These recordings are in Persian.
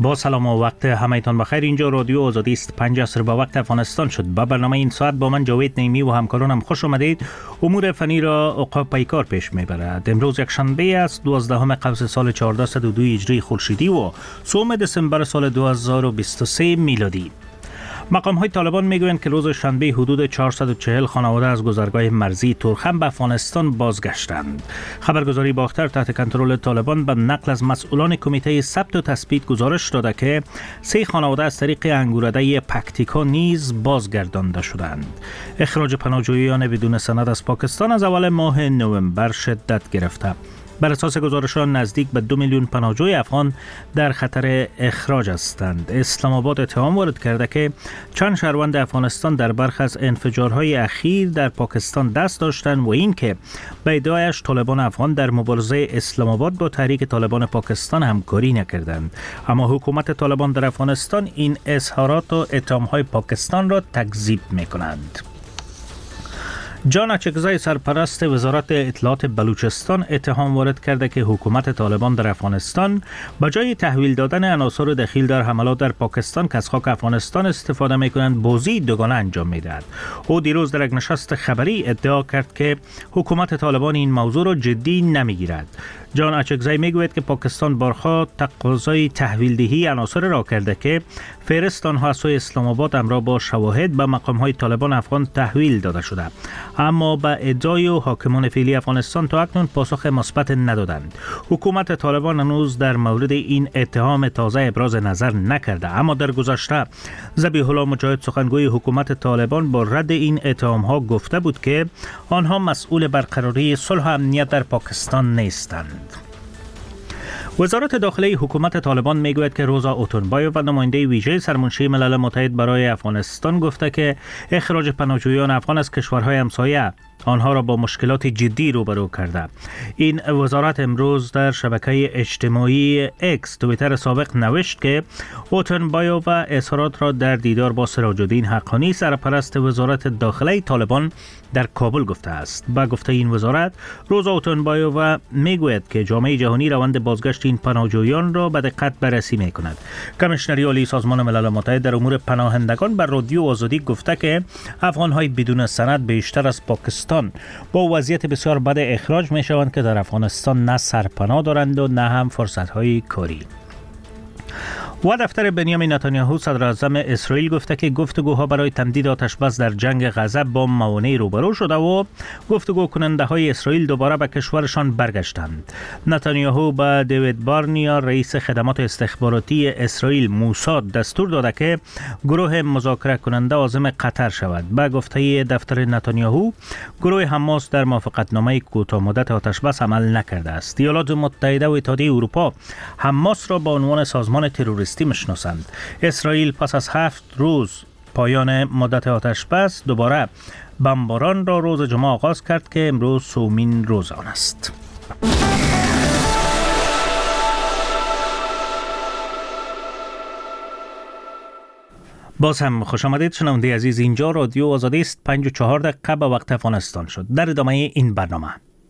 با سلام و وقت همه‌تان بخیر. اینجا رادیو آزادی است. 5 عصر به وقت افغانستان شد. با برنامه این ساعت با من جاوید نیمی و همکارانم خوش آمدید. امور فنی را عقاب پیکار پیش میبرد. امروز یک شنبه است، 12 قوس سال 1402 هجری خورشیدی و 3 دسامبر سال 2023 میلادی. مقام‌های طالبان میگویند که روز شنبه حدود 440 خانواده از گذرگاه مرزی تورخم به افغانستان بازگشتند. خبرگزاری باختر تحت کنترل طالبان به نقل از مسئولان کمیته ثبت و تثبیت گزارش داده که 3 خانواده از طریق انگورده پکتیکا نیز بازگردانده شدند. اخراج پناهجویان بدون سند از پاکستان از اول ماه نوامبر شدت گرفته. بر اساس گزارشان نزدیک به 2 میلیون پناهجوی افغان در خطر اخراج هستند. اسلام آباد اتهام وارد کرده که چند شهروند افغانستان در برخی از انفجارهای اخیر در پاکستان دست داشتند و اینکه به ادعایش طالبان افغان در مبارزه اسلام آباد با تحریک طالبان پاکستان همکاری نکردند. اما حکومت طالبان در افغانستان این اظهارات و اتهامهای پاکستان را تکذیب می‌کنند. جان اچکزای سرپرست وزارت اطلاعات بلوچستان اتهام وارد کرده که حکومت طالبان در افغانستان به جای تحویل دادن عناصر دخیل در حملات در پاکستان که از خاک افغانستان استفاده می‌کنند بازی دوگانه انجام می‌دهد. او دیروز در یک نشست خبری ادعا کرد که حکومت طالبان این موضوع را جدی نمی‌گیرد. جان اچکزای میگوید که پاکستان بارها تقاضای تحویل دهی عناصر را کرده که فهرست آنها از سوی اسلام آباد همراه با شواهد به مقام‌های طالبان افغان تحویل داده شده، اما به ادعای و حاکمان فعلی افغانستان تا اکنون پاسخ مثبت ندادند. حکومت طالبان هنوز در مورد این اتهام تازه ابراز نظر نکرده، اما در گذشته ذبیح الله مجاهد سخنگوی حکومت طالبان با رد این اتهام‌ها گفته بود که آنها مسئول برقراری صلح و امنیت در پاکستان نیستند. وزارت داخلی حکومت طالبان میگوید که روزا اوتونبایوف و نماینده ویژه سرمنشی ملل متحد برای افغانستان گفته که اخراج پناهجویان افغان از کشورهای همسایه آنها را با مشکلات جدی روبرو کرده. این وزارت امروز در شبکه اجتماعی اکس توییتر سابق نوشت که اوتونبایوف و اظهارات را در دیدار با سراج الدین حقانی سرپرست وزارت داخلی طالبان در کابل گفته است. با گفته این وزارت، روزا اوتونبایوف میگوید که جامعه جهانی روند بازگشت این پناهجویان را به دقت بررسی میکند. کمیشنری عالی سازمان ملل متحد در امور پناهندگان بر رادیو آزادی گفته که افغان‌های بدون سند بیشتر از پاکستان با وضعیت بسیار بد اخراج می شوند که در افغانستان نه سرپناه دارند و نه هم فرصت‌های کاری. و دفتر بنیامین نتانیاهو صدر اعظم اسرائیل گفته که گفتگوها برای تمدید آتش بس در جنگ غزه با موانع روبرو شده و گفتگو کننده های اسرائیل دوباره به کشورشان برگشتند. نتانیاهو به دیوید بارنیا رئیس خدمات استخباراتی اسرائیل موساد دستور داده که گروه مذاکره کننده عازم قطر شود. به گفته دفتر نتانیاهو، گروه حماس در موافقتنامه کوتاه مدت آتش بس عمل نکرده است. ایالات متحده و اتحادیه اروپا حماس را به عنوان سازمان تروریستی میشناسند. اسرائیل پس از 7 روز پایان مدت آتش بس دوباره بمباران را روز جمعه آغاز کرد که امروز 3مین روز آن است. باز هم خوش آمدید شنونده عزیز. اینجا رادیو آزادی است. 5:04 به وقت افغانستان شد. در ادامه این برنامه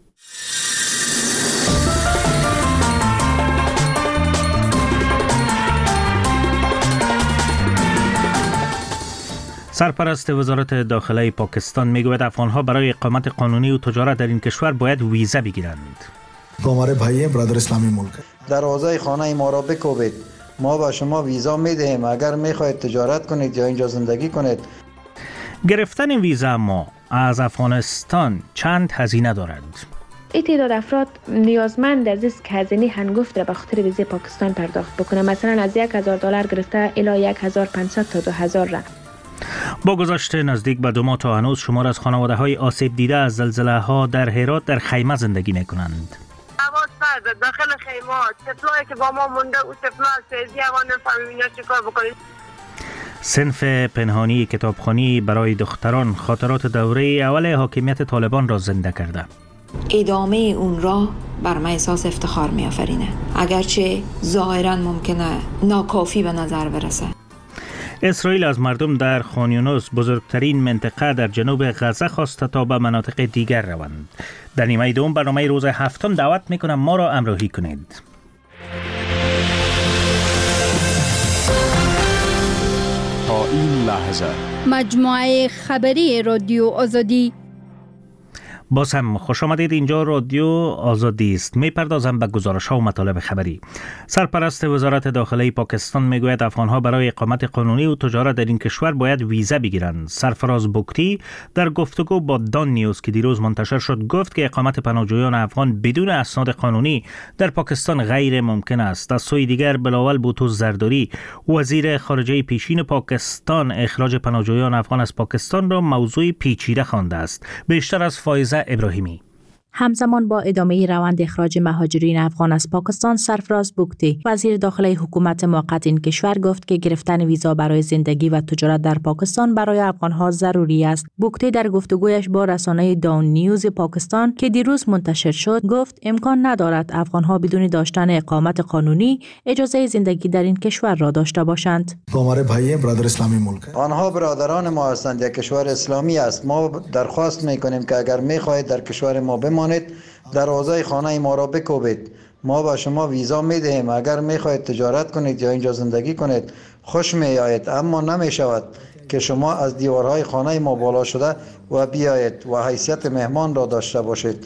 سرپرست وزارت داخلی پاکستان میگوید افغانها برای اقامت قانونی و تجارت در این کشور باید ویزا بگیرند. हमारे भाई हैं ब्रदर इस्लामी मुल्क دروازه خانه ما را بکوبید، ما به شما ویزا میدهیم اگر میخواهید تجارت کنید یا اینجا زندگی کنید. گرفتن ویزا ما از افغانستان چند هزینه دارد؟ این تعداد افراد نیازمند از است که هزینه هنگفت را به خاطر ویزای پاکستان پرداخت بکنه، مثلا از $1,000 گرفته الی 1,500 تا 2,000 را. با گذشت نزدیک به 2 ماه تا هنوز شمار از خانواده های آسیب دیده از زلزله ها در هرات در خیمه زندگی می کنند. آواز فرد داخل خیمه طفلایی که با ما مونده او طفلا سیزی اوان فهمینا چیکار بکنید. صنف پنهانی کتابخوانی برای دختران خاطرات دوره اول حاکمیت طالبان را زنده کرده. ادامه اون را بر من احساس افتخار می آفرینه، اگرچه ظاهرا ممکنه ناکافی به نظر برسه. اسرائیل از مردم در خان یونس بزرگترین منطقه در جنوب غزه خواسته تا به مناطق دیگر روند. در نیمه دوم برنامه روز هفتم دعوت میکنم ما را همراهی کنید. این لحظه مجموعه خبری رادیو آزادی. باز هم خوش آمدید. اینجا رادیو آزادی است. میپردازم به گزارش‌ها و مطالب خبری. سرپرست وزارت داخلی پاکستان میگوید افغان‌ها برای اقامت قانونی و تجارت در این کشور باید ویزا بگیرند. سرفراز بوکتی در گفتگو با دان نیوز که دیروز منتشر شد گفت که اقامت پناهجویان افغان بدون اسناد قانونی در پاکستان غیر ممکن است. از سوی دیگر بلاول بوتو زرداری وزیر خارجه پیشین پاکستان اخراج پناهجویان افغان از پاکستان را موضوع پیچیده خوانده است. بیشتر از فائزه ابراهیمی. همزمان با ادامه روند اخراج مهاجرین افغان از پاکستان، سرفراز بوکتی وزیر داخلی حکومت موقت این کشور گفت که گرفتن ویزا برای زندگی و تجارت در پاکستان برای افغانها ضروری است. بوکتی در گفتگویش با رسانه دان نیوز پاکستان که دیروز منتشر شد گفت امکان ندارد افغانها بدون داشتن اقامت قانونی اجازه زندگی در این کشور را داشته باشند. آنها برادران ما هستند، یک کشور اسلامی است. ما درخواست میکنیم که اگر میخواهید در کشور ما بمانید دروازه خانه ما را بکوبید. ما با شما ویزا میدهیم. اگر میخواهید تجارت کنید یا اینجا زندگی کنید خوش میآید، اما نمیشود که شما از دیوارهای خانه ما بالا شده و بیایید و حیثیت مهمان را داشته باشید.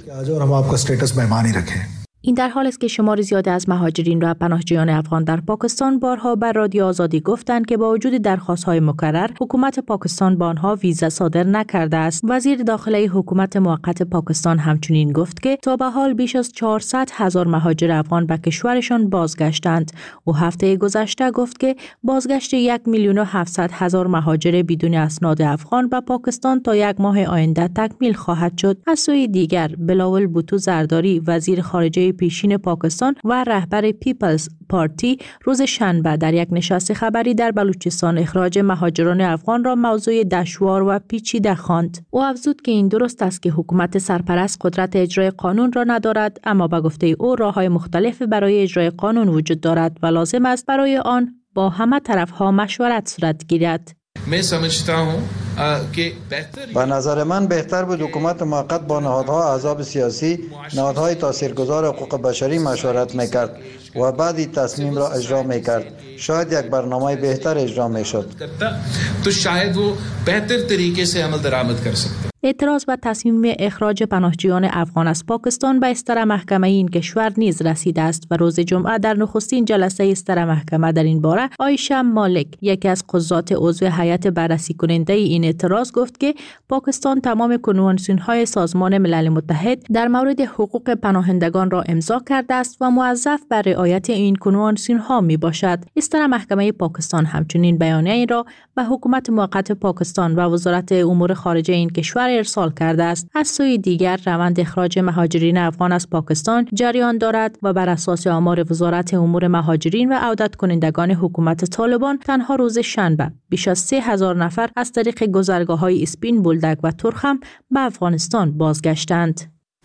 این در حال است که شمار زیاد از مهاجرین و پناهجویان افغان در پاکستان بارها بر رادیو آزادی گفتند که با وجود درخواست‌های مکرر حکومت پاکستان به آنها ویزا صادر نکرده است. وزیر داخلی حکومت موقت پاکستان همچنین گفت که تا به حال بیش از 400,000 مهاجر افغان به کشورشان بازگشتند. او هفته گذشته گفت که بازگشت 1,700,000 مهاجر بدون اسناد افغان به پاکستان تا یک ماه آینده تکمیل خواهد شد. از سوی دیگر بلاول بوتو زرداری وزیر خارجه پیشین پاکستان و رهبر پیپلز پارتی روز شنبه در یک نشست خبری در بلوچستان اخراج مهاجران افغان را موضوع دشوار و پیچیده خواند. او افزود که این درست است که حکومت سرپرست قدرت اجرای قانون را ندارد، اما به گفته او راه‌های مختلف برای اجرای قانون وجود دارد و لازم است برای آن با همه طرف‌ها مشورت صورت گیرد. به نظر من بهتر بود حکومت موقت با نهادها احزاب سیاسی، نهادهای تاثیرگذار حقوق بشری مشورت میکرد و بعدی تصمیم را اجرا میکرد. شاید یک برنامه بهتر اجرا میشد. تو شاید وہ بهتر طریقے سے عمل درآمد کر سکتے. اعتراض به تصمیم اخراج پناهجویان افغان از پاکستان به استر محکمه این کشور نیز رسیده است و روز جمعه در نخستین جلسه استر محکمه در این باره عایشه مالک، یکی از قضات عضو هیئت بررسی کننده این اعتراض، گفت که پاکستان تمام کنوانسیون‌های سازمان ملل متحد در مورد حقوق پناهندگان را امضا کرده است و موظف بر رعایت این کنوانسیون‌ها میباشد. استر محکمه پاکستان همچنین بیانیه‌ای را به حکومت موقت پاکستان و وزارت امور خارجه این کشور ارسال کرده است. از سوی دیگر روند اخراج مهاجرین افغان از پاکستان جریان دارد و بر اساس آمار وزارت امور مهاجرین و عودت کنندگان حکومت طالبان تنها روز شنبه بیش از 3,000 نفر از طریق گذرگاه‌های اسپین، بولدک و ترخم به افغانستان بازگشتند.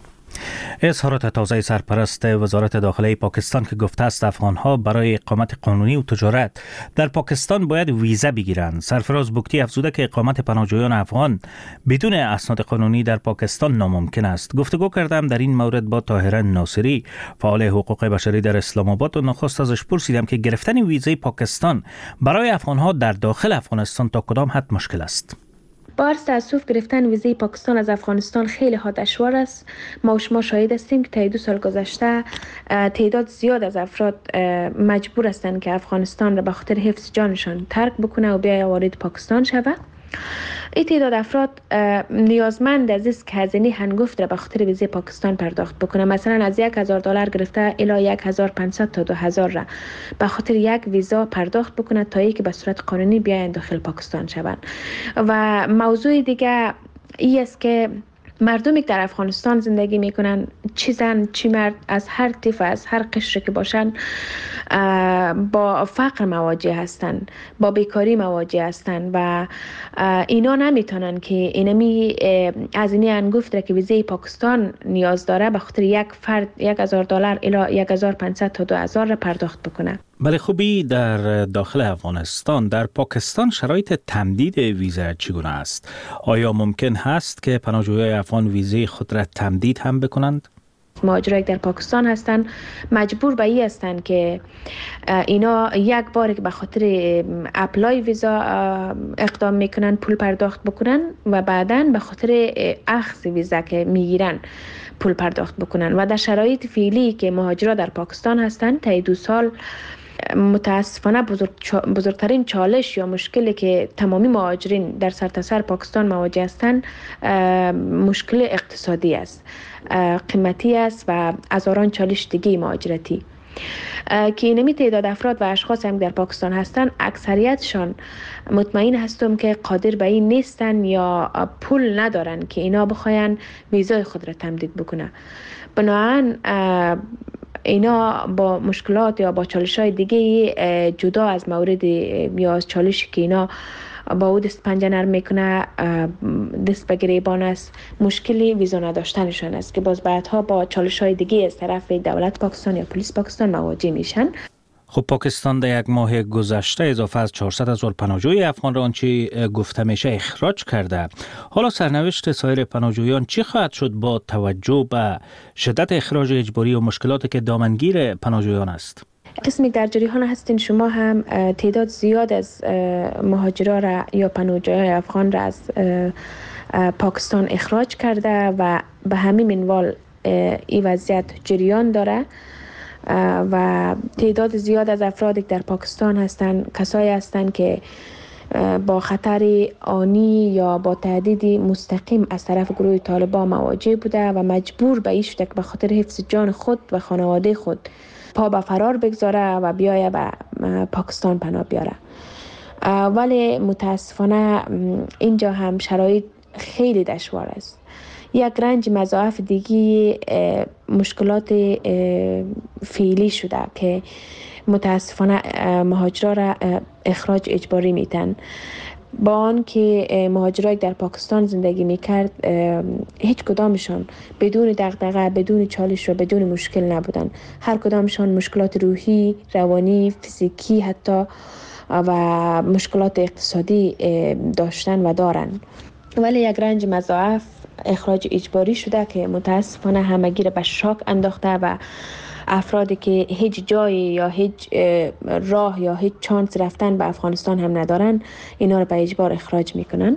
اظهارات تازه سرپرست وزارت داخلی پاکستان که گفته است افغانها برای اقامت قانونی و تجارت در پاکستان باید ویزا بگیرند. سرفراز بوکتی افزوده که اقامت پناهجویان افغان بدون اسناد قانونی در پاکستان ناممکن است. گفتگو کردم در این مورد با طاهره ناصری، فعال حقوق بشری در اسلام آباد، و نخست ازش پرسیدم که گرفتن ویزای پاکستان برای افغانها در داخل افغانستان تا کدام حد مشکل است. بارس تأسف گرفتن ویزای پاکستان از افغانستان خیلی ها دشوار است. ما و شما شاهد هستیم که تا 2 سال گذشته تعداد زیاد از افراد مجبور هستند که افغانستان را به خاطر حفظ جانشان ترک بکنه و بیای وارد پاکستان شود. این تعداد افراد نیازمند از است که هزینه هنگفت را به خاطر ویزای پاکستان پرداخت بکنه. مثلا از $1,000 گرفته الی 1,500 تا 2,000 را به خاطر یک ویزا پرداخت بکنه تا اینکه به صورت قانونی بیاین داخل پاکستان شوند. و موضوع دیگه این است که مردمی که در افغانستان زندگی میکنن، چی زن چی مرد، از هر طیف از هر قشری که باشن، با فقر مواجه هستند، با بیکاری مواجه هستند و اینا نمیتونن که اینمی از این انگفت را که ویزای پاکستان نیاز داره به خاطر یک فرد $1,000 الی 1,500 تا 2,000 را پرداخت بکنه. بله، خوبی در داخل افغانستان، در پاکستان شرایط تمدید ویزا چگونه است؟ آیا ممکن هست که پناهجویان افغان ویزای خود را تمدید هم بکنند؟ مهاجرایی در پاکستان هستند مجبور به این هستند که اینا یک بار که به خاطر اپلای ویزا اقدام میکنن پول پرداخت بکنن و بعداً به خاطر اخذ ویزا که میگیرن پول پرداخت بکنن و در شرایط فعلی که مهاجرا در پاکستان هستند تا 2 سال متاسفانه بزرگترین چالش یا مشکلی که تمامی مهاجرین در سرتاسر پاکستان مواجه هستند مشکل اقتصادی است، قیمتی است و هزاران چالش دیگه مهاجرتی که اینمی تعداد افراد و اشخاص هم در پاکستان هستند اکثریتشان مطمئن هستم که قادر به این نیستن یا پول ندارن که اینا بخواین ویزای خود را تمدید بکنه. بنابراین اینا با مشکلات یا با چالش‌های دیگه جدا از مورد یا از چالشی که اینا با او دست پنجه نرم میکنه دست به گریبان است، مشکلی ویزا نداشتنشان است که باز بعدها با چالش‌های دیگه از طرف دولت پاکستان یا پلیس پاکستان مواجه میشن. خب پاکستان در یک ماه گذشته اضافه از 400,000 پناهجوی افغان را آنچه گفته میشه اخراج کرده. حالا سرنوشت سایر پناهجویان چی خواهد شد با توجه به شدت اخراج اجباری و مشکلاتی که دامنگیر پناهجویان است؟ قسمی در جریان هستین شما هم تعداد زیاد از مهاجرا را یا پناهجویان افغان را از پاکستان اخراج کرده و به همین منوال این وضعیت جریان داره و تعداد زیاد از افرادی که در پاکستان هستند کسایی هستند که با خطر آنی یا با تهدید مستقیم از طرف گروه طالبان مواجه بوده و مجبور به این شده که به خاطر حفظ جان خود و خانواده خود پا به فرار بگذاره و بیایه به پاکستان پناه بیاره. ولی متاسفانه اینجا هم شرایط خیلی دشوار است. یک رنج مضاعف دیگه مشکلات فعلی شده که متاسفانه مهاجرا را اخراج اجباری میتن. با آن که مهاجرایی در پاکستان زندگی میکرد هیچ کدامشان بدون دغدغه، بدون چالش و بدون مشکل نبودن. هر کدامشان مشکلات روحی، روانی، فیزیکی حتی و مشکلات اقتصادی داشتن و دارن. ولی یک رنج مضاعف اخراج اجباری شده که متاسفانه همگی را به شاک انداخته و افرادی که هیچ جایی یا هیچ راه یا هیچ چانس رفتن به افغانستان هم ندارن اینا را به اجبار اخراج میکنن.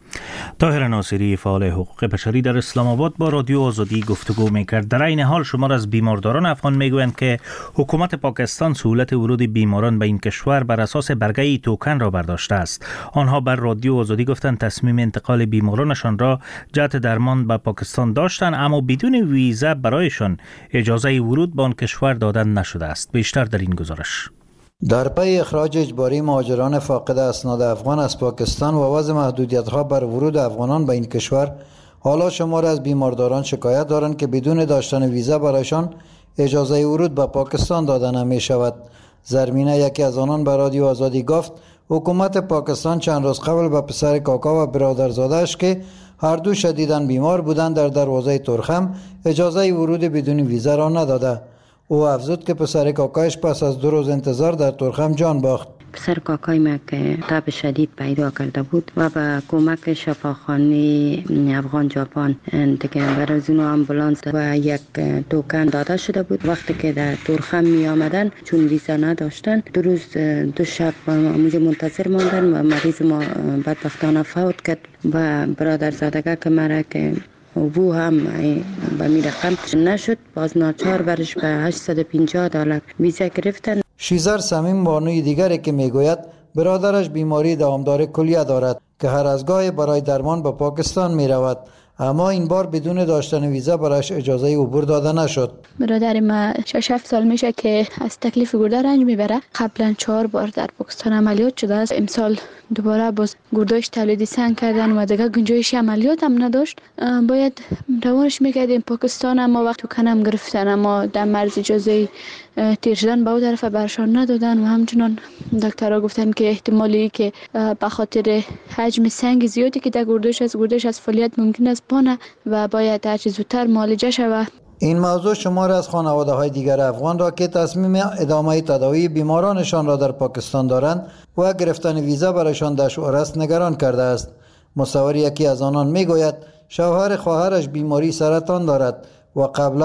طاهر ناصری فعال حقوق بشری در اسلام آباد با رادیو آزادی گفتگو میکرد. در این حال شمار از بیمارداران افغان میگویند که حکومت پاکستان سهولت ورود بیماران به این کشور بر اساس برگه توکن را برداشته است. آنها بر رادیو آزادی گفتند تصمیم انتقال بیمارانشان را جهت درمان به پاکستان داشتند اما بدون ویزا برایشان اجازه ورود به آن کشور دادن نشده است. بیشتر در این گزارش. در پی اخراج اجباری مهاجران فاقد اسناد افغان از پاکستان و وضع محدودیت‌ها بر ورود افغانان به این کشور، حالا شمار از بیمارداران شکایت دارند که بدون داشتن ویزا برایشان اجازه ورود به پاکستان داده نمی شود. زرمینه یکی از آنان به رادیو آزادی گفت حکومت پاکستان چند روز قبل به پسر کاکا و برادرزاده‌اش که هر دو شدیداً بیمار بودند در دروازه ترخم اجازه ورود بدون ویزا را نداده. او افزود که پسر کاکایش پس از 2 روز انتظار در ترخم جان باخت. پسر کاکای ما که تب شدید پیدا کرده بود و با کمک شفاخانه افغان ژاپن دیگه برای اون آمبولانس و یک توکن داده شده بود. وقتی که در ترخم می آمدن چون ویزا نداشتن 2 روز 2 شب اونجا منتظر ماندن و مریض ما بدبختانه فوت کرد و برادرزادگی که مرا که او هم به می رقم نشد باز ناچار برش به $850 ویزا گرفتن. شیزر صمیم بانوی دیگری که میگوید برادرش بیماری دامدار کلیه دارد که هر از گاهی برای درمان به پاکستان می رود اما این بار بدون داشتن ویزا برایش اجازه عبور داده نشد. برادر ما 6-7 سال میشه که از تکلیف گرده رنج میبره. قبلا 4 بار در پاکستان عملیات شده است. امسال دوباره باز گرداش تولید سنگ کردن و دیگه گنجایش عملیات هم نداشت. باید روانش میکردیم پاکستان اما وقت کنم گرفتن اما در مرز اجازه تیر شدن به اون طرف برشان ندادن و همچنان دکترها گفتن که احتمالی که به خاطر حجم سنگ زیادی که در گردش از فعالیت ممکن است بانه و باید هرچه زودتر معالجه شود. این موضوع شمار از خانواده‌های دیگر افغان را که تصمیم ادامه تداوی بیمارانشان را در پاکستان دارند و گرفتن ویزا برایشان دشوار است نگران کرده است. مصور یکی از آنان میگوید شوهر خواهرش بیماری سرطان دارد و قبلا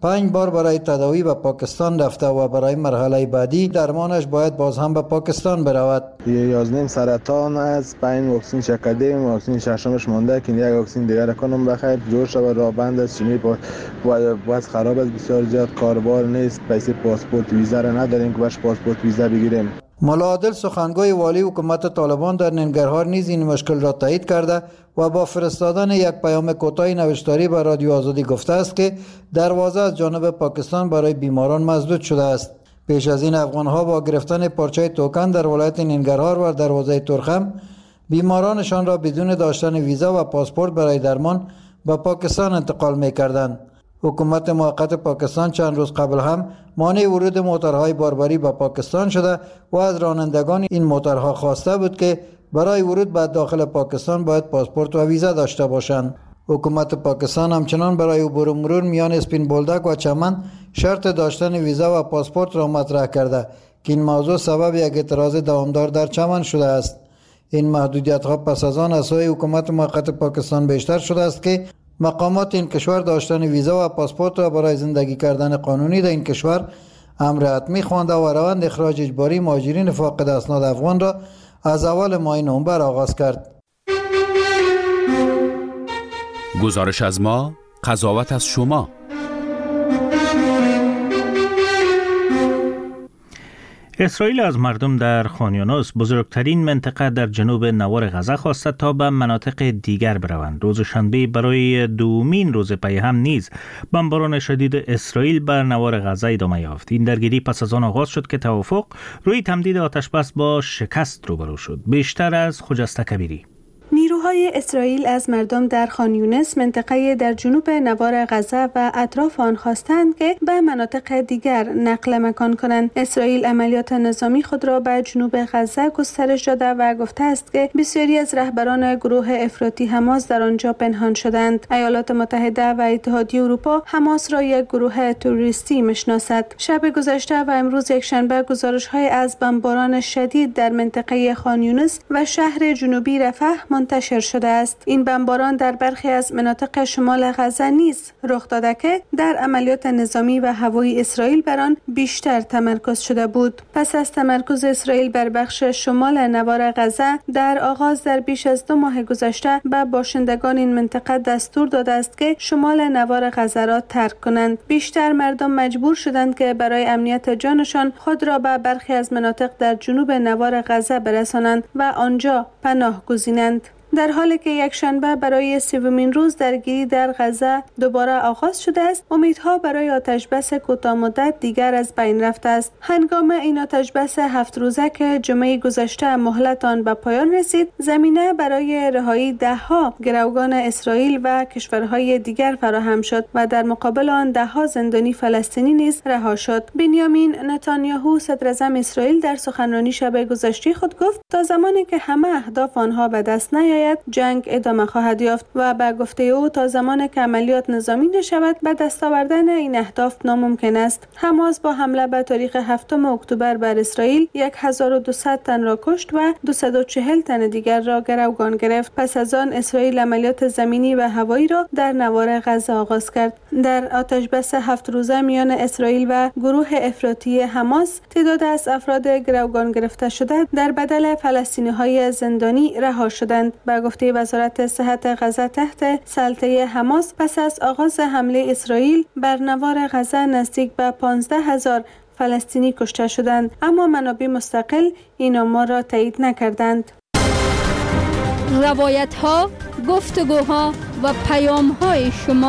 5 بار برای تداوی به پاکستان رفته و برای مرحله بعدی درمانش باید باز هم به پاکستان برود. 11 سرطان است، 5 واکسن شکردیم، واکسن ششمش مانده که یک واکسن دیگر کنم بخیر جور شود. راه بند است، چمی باید خراب است، بسیار زیاد کاربار نیست، پیسه پاسپورت ویزا را نداریم که باش پاسپورت ویزا بگیریم. ملا عادل سخنگوی والی حکومت طالبان در ننگرهار نیز این مشکل را تایید کرده و با فرستادن یک پیام کوتاه نوشتاری به رادیو آزادی گفته است که دروازه از جانب پاکستان برای بیماران مسدود شده است. پیش از این افغانها با گرفتن پارچه توکن در ولایت ننگرهار و دروازه ترخم بیمارانشان را بدون داشتن ویزا و پاسپورت برای درمان به پاکستان انتقال می‌کردند. حکومت موقت پاکستان چند روز قبل هم مانع ورود موتورهای باربری به پاکستان شده و از رانندگان این موتورها خواسته بود که برای ورود به داخل پاکستان باید پاسپورت و ویزا داشته باشند. حکومت پاکستان همچنان برای عبور و مرور میان اسپین بولدک و چمن شرط داشتن ویزا و پاسپورت را مطرح کرده که این موضوع سبب یک اعتراض دوامدار در چمن شده است. این محدودیت ها پس از آن از سوی حکومت موقت پاکستان بیشتر شده است که مقامات این کشور داشتن ویزا و پاسپورت را برای زندگی کردن قانونی در این کشور امر حتمی خوانده و روند اخراج اجباری مهاجرین فاقد اسناد افغان را از اول ماه نوامبر آغاز کرد. گزارش از ما، قضاوت از شما. اسرائیل از مردم در خان یونس، بزرگترین منطقه در جنوب نوار غزه، خواسته تا به مناطق دیگر بروند. روز شنبه برای دومین روز پی هم نیز بمباران شدید اسرائیل بر نوار غزه ادامه یافت. این درگیری پس از آن آغاز شد که توافق روی تمدید آتش بس با شکست روبرو شد. بیشتر از خجسته کبیری. نیروهای اسرائیل از مردم در خان یونس، منطقه در جنوب نوار غزه و اطراف آن خواستند که به مناطق دیگر نقل مکان کنند. اسرائیل عملیات نظامی خود را به جنوب غزه گسترش داده و گفته است که بسیاری از رهبران گروه افراطی حماس در آنجا پنهان شدند. ایالات متحده و اتحادیه اروپا حماس را یک گروه تروریستی میشناسد. شب گذشته و امروز یکشنبه گزارش‌های از بمباران شدید در منطقه خان یونس و شهر جنوبی رفح منتشر شده است. این بمباران در برخی از مناطق شمال غزه نیز رخ داده که در عملیات نظامی و هوایی اسرائیل بر آن بیشتر تمرکز شده بود. پس از تمرکز اسرائیل بر بخش شمال نوار غزه در آغاز در بیش از 2 ماه گذشته به باشندگان این منطقه دستور داده است که شمال نوار غزه را ترک کنند. بیشتر مردم مجبور شدند که برای امنیت جانشان خود را به برخی از مناطق در جنوب نوار غزه برسانند و آنجا پناه گزینند. در حالی که یک شنبه برای 30مین روز درگیری در غزه دوباره آغاز شده است، امیدها برای آتشبس کوتاه مدت دیگر از بین رفته است. هنگام این آتشبس 7 روزه که جمعه گذشته مهلت آن به پایان رسید، زمینه برای رهایی دهها گروگان اسرائیل و کشورهای دیگر فراهم شد و در مقابل آن دهها زندانی فلسطینی نیز رها شد. بنیامین نتانیاهو صدر اعظم اسرائیل در سخنرانی شب گذشته خود گفت تا زمانی که همه اهداف آنها به دست نیاید جنگ ادامه خواهد یافت و به گفته او تا زمانی که عملیات نظامی نشود به دست آوردن این اهداف ناممکن است. حماس با حمله به تاریخ 7 اکتبر بر اسرائیل 1200 تن را کشت و 240 تن دیگر را گروگان گرفت. پس از آن اسرائیل عملیات زمینی و هوایی را در نوار غزه آغاز کرد. در آتشبس 7 روزه میان اسرائیل و گروه افراطی حماس تعداد از افراد گروگان گرفته شده در بدل فلسطینی‌های زندانی رها شدند. به گفته وزارت صحت غزه تحت سلطه حماس پس از آغاز حمله اسرائیل بر نوار غزه نزدیک به 15,000 فلسطینی کشته شدند، اما منابع مستقل این آمار را تایید نکردند. روایت‌ها، گفتگوها و پیام‌های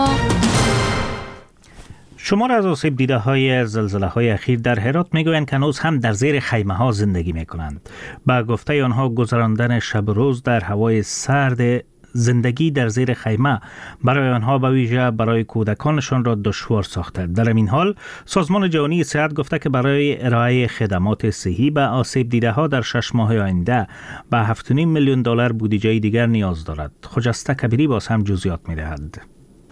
شما را از آسیب دیده های زلزله های اخیر در هرات میگویند که هنوز هم در زیر خیمه ها زندگی میکنند. با گفته آنها گذراندن شب و روز در هوای سرد زندگی در زیر خیمه برای آنها به ویژه برای کودکانشان را دشوار ساخته. در این حال سازمان جهانی صحت گفته که برای ارائه خدمات صحی به آسیب دیده ها در 6 ماه آینده به 7.5 میلیون دلار بودجه دیگر نیاز دارد. خجسته کبیری باز هم جزئیات میدهد.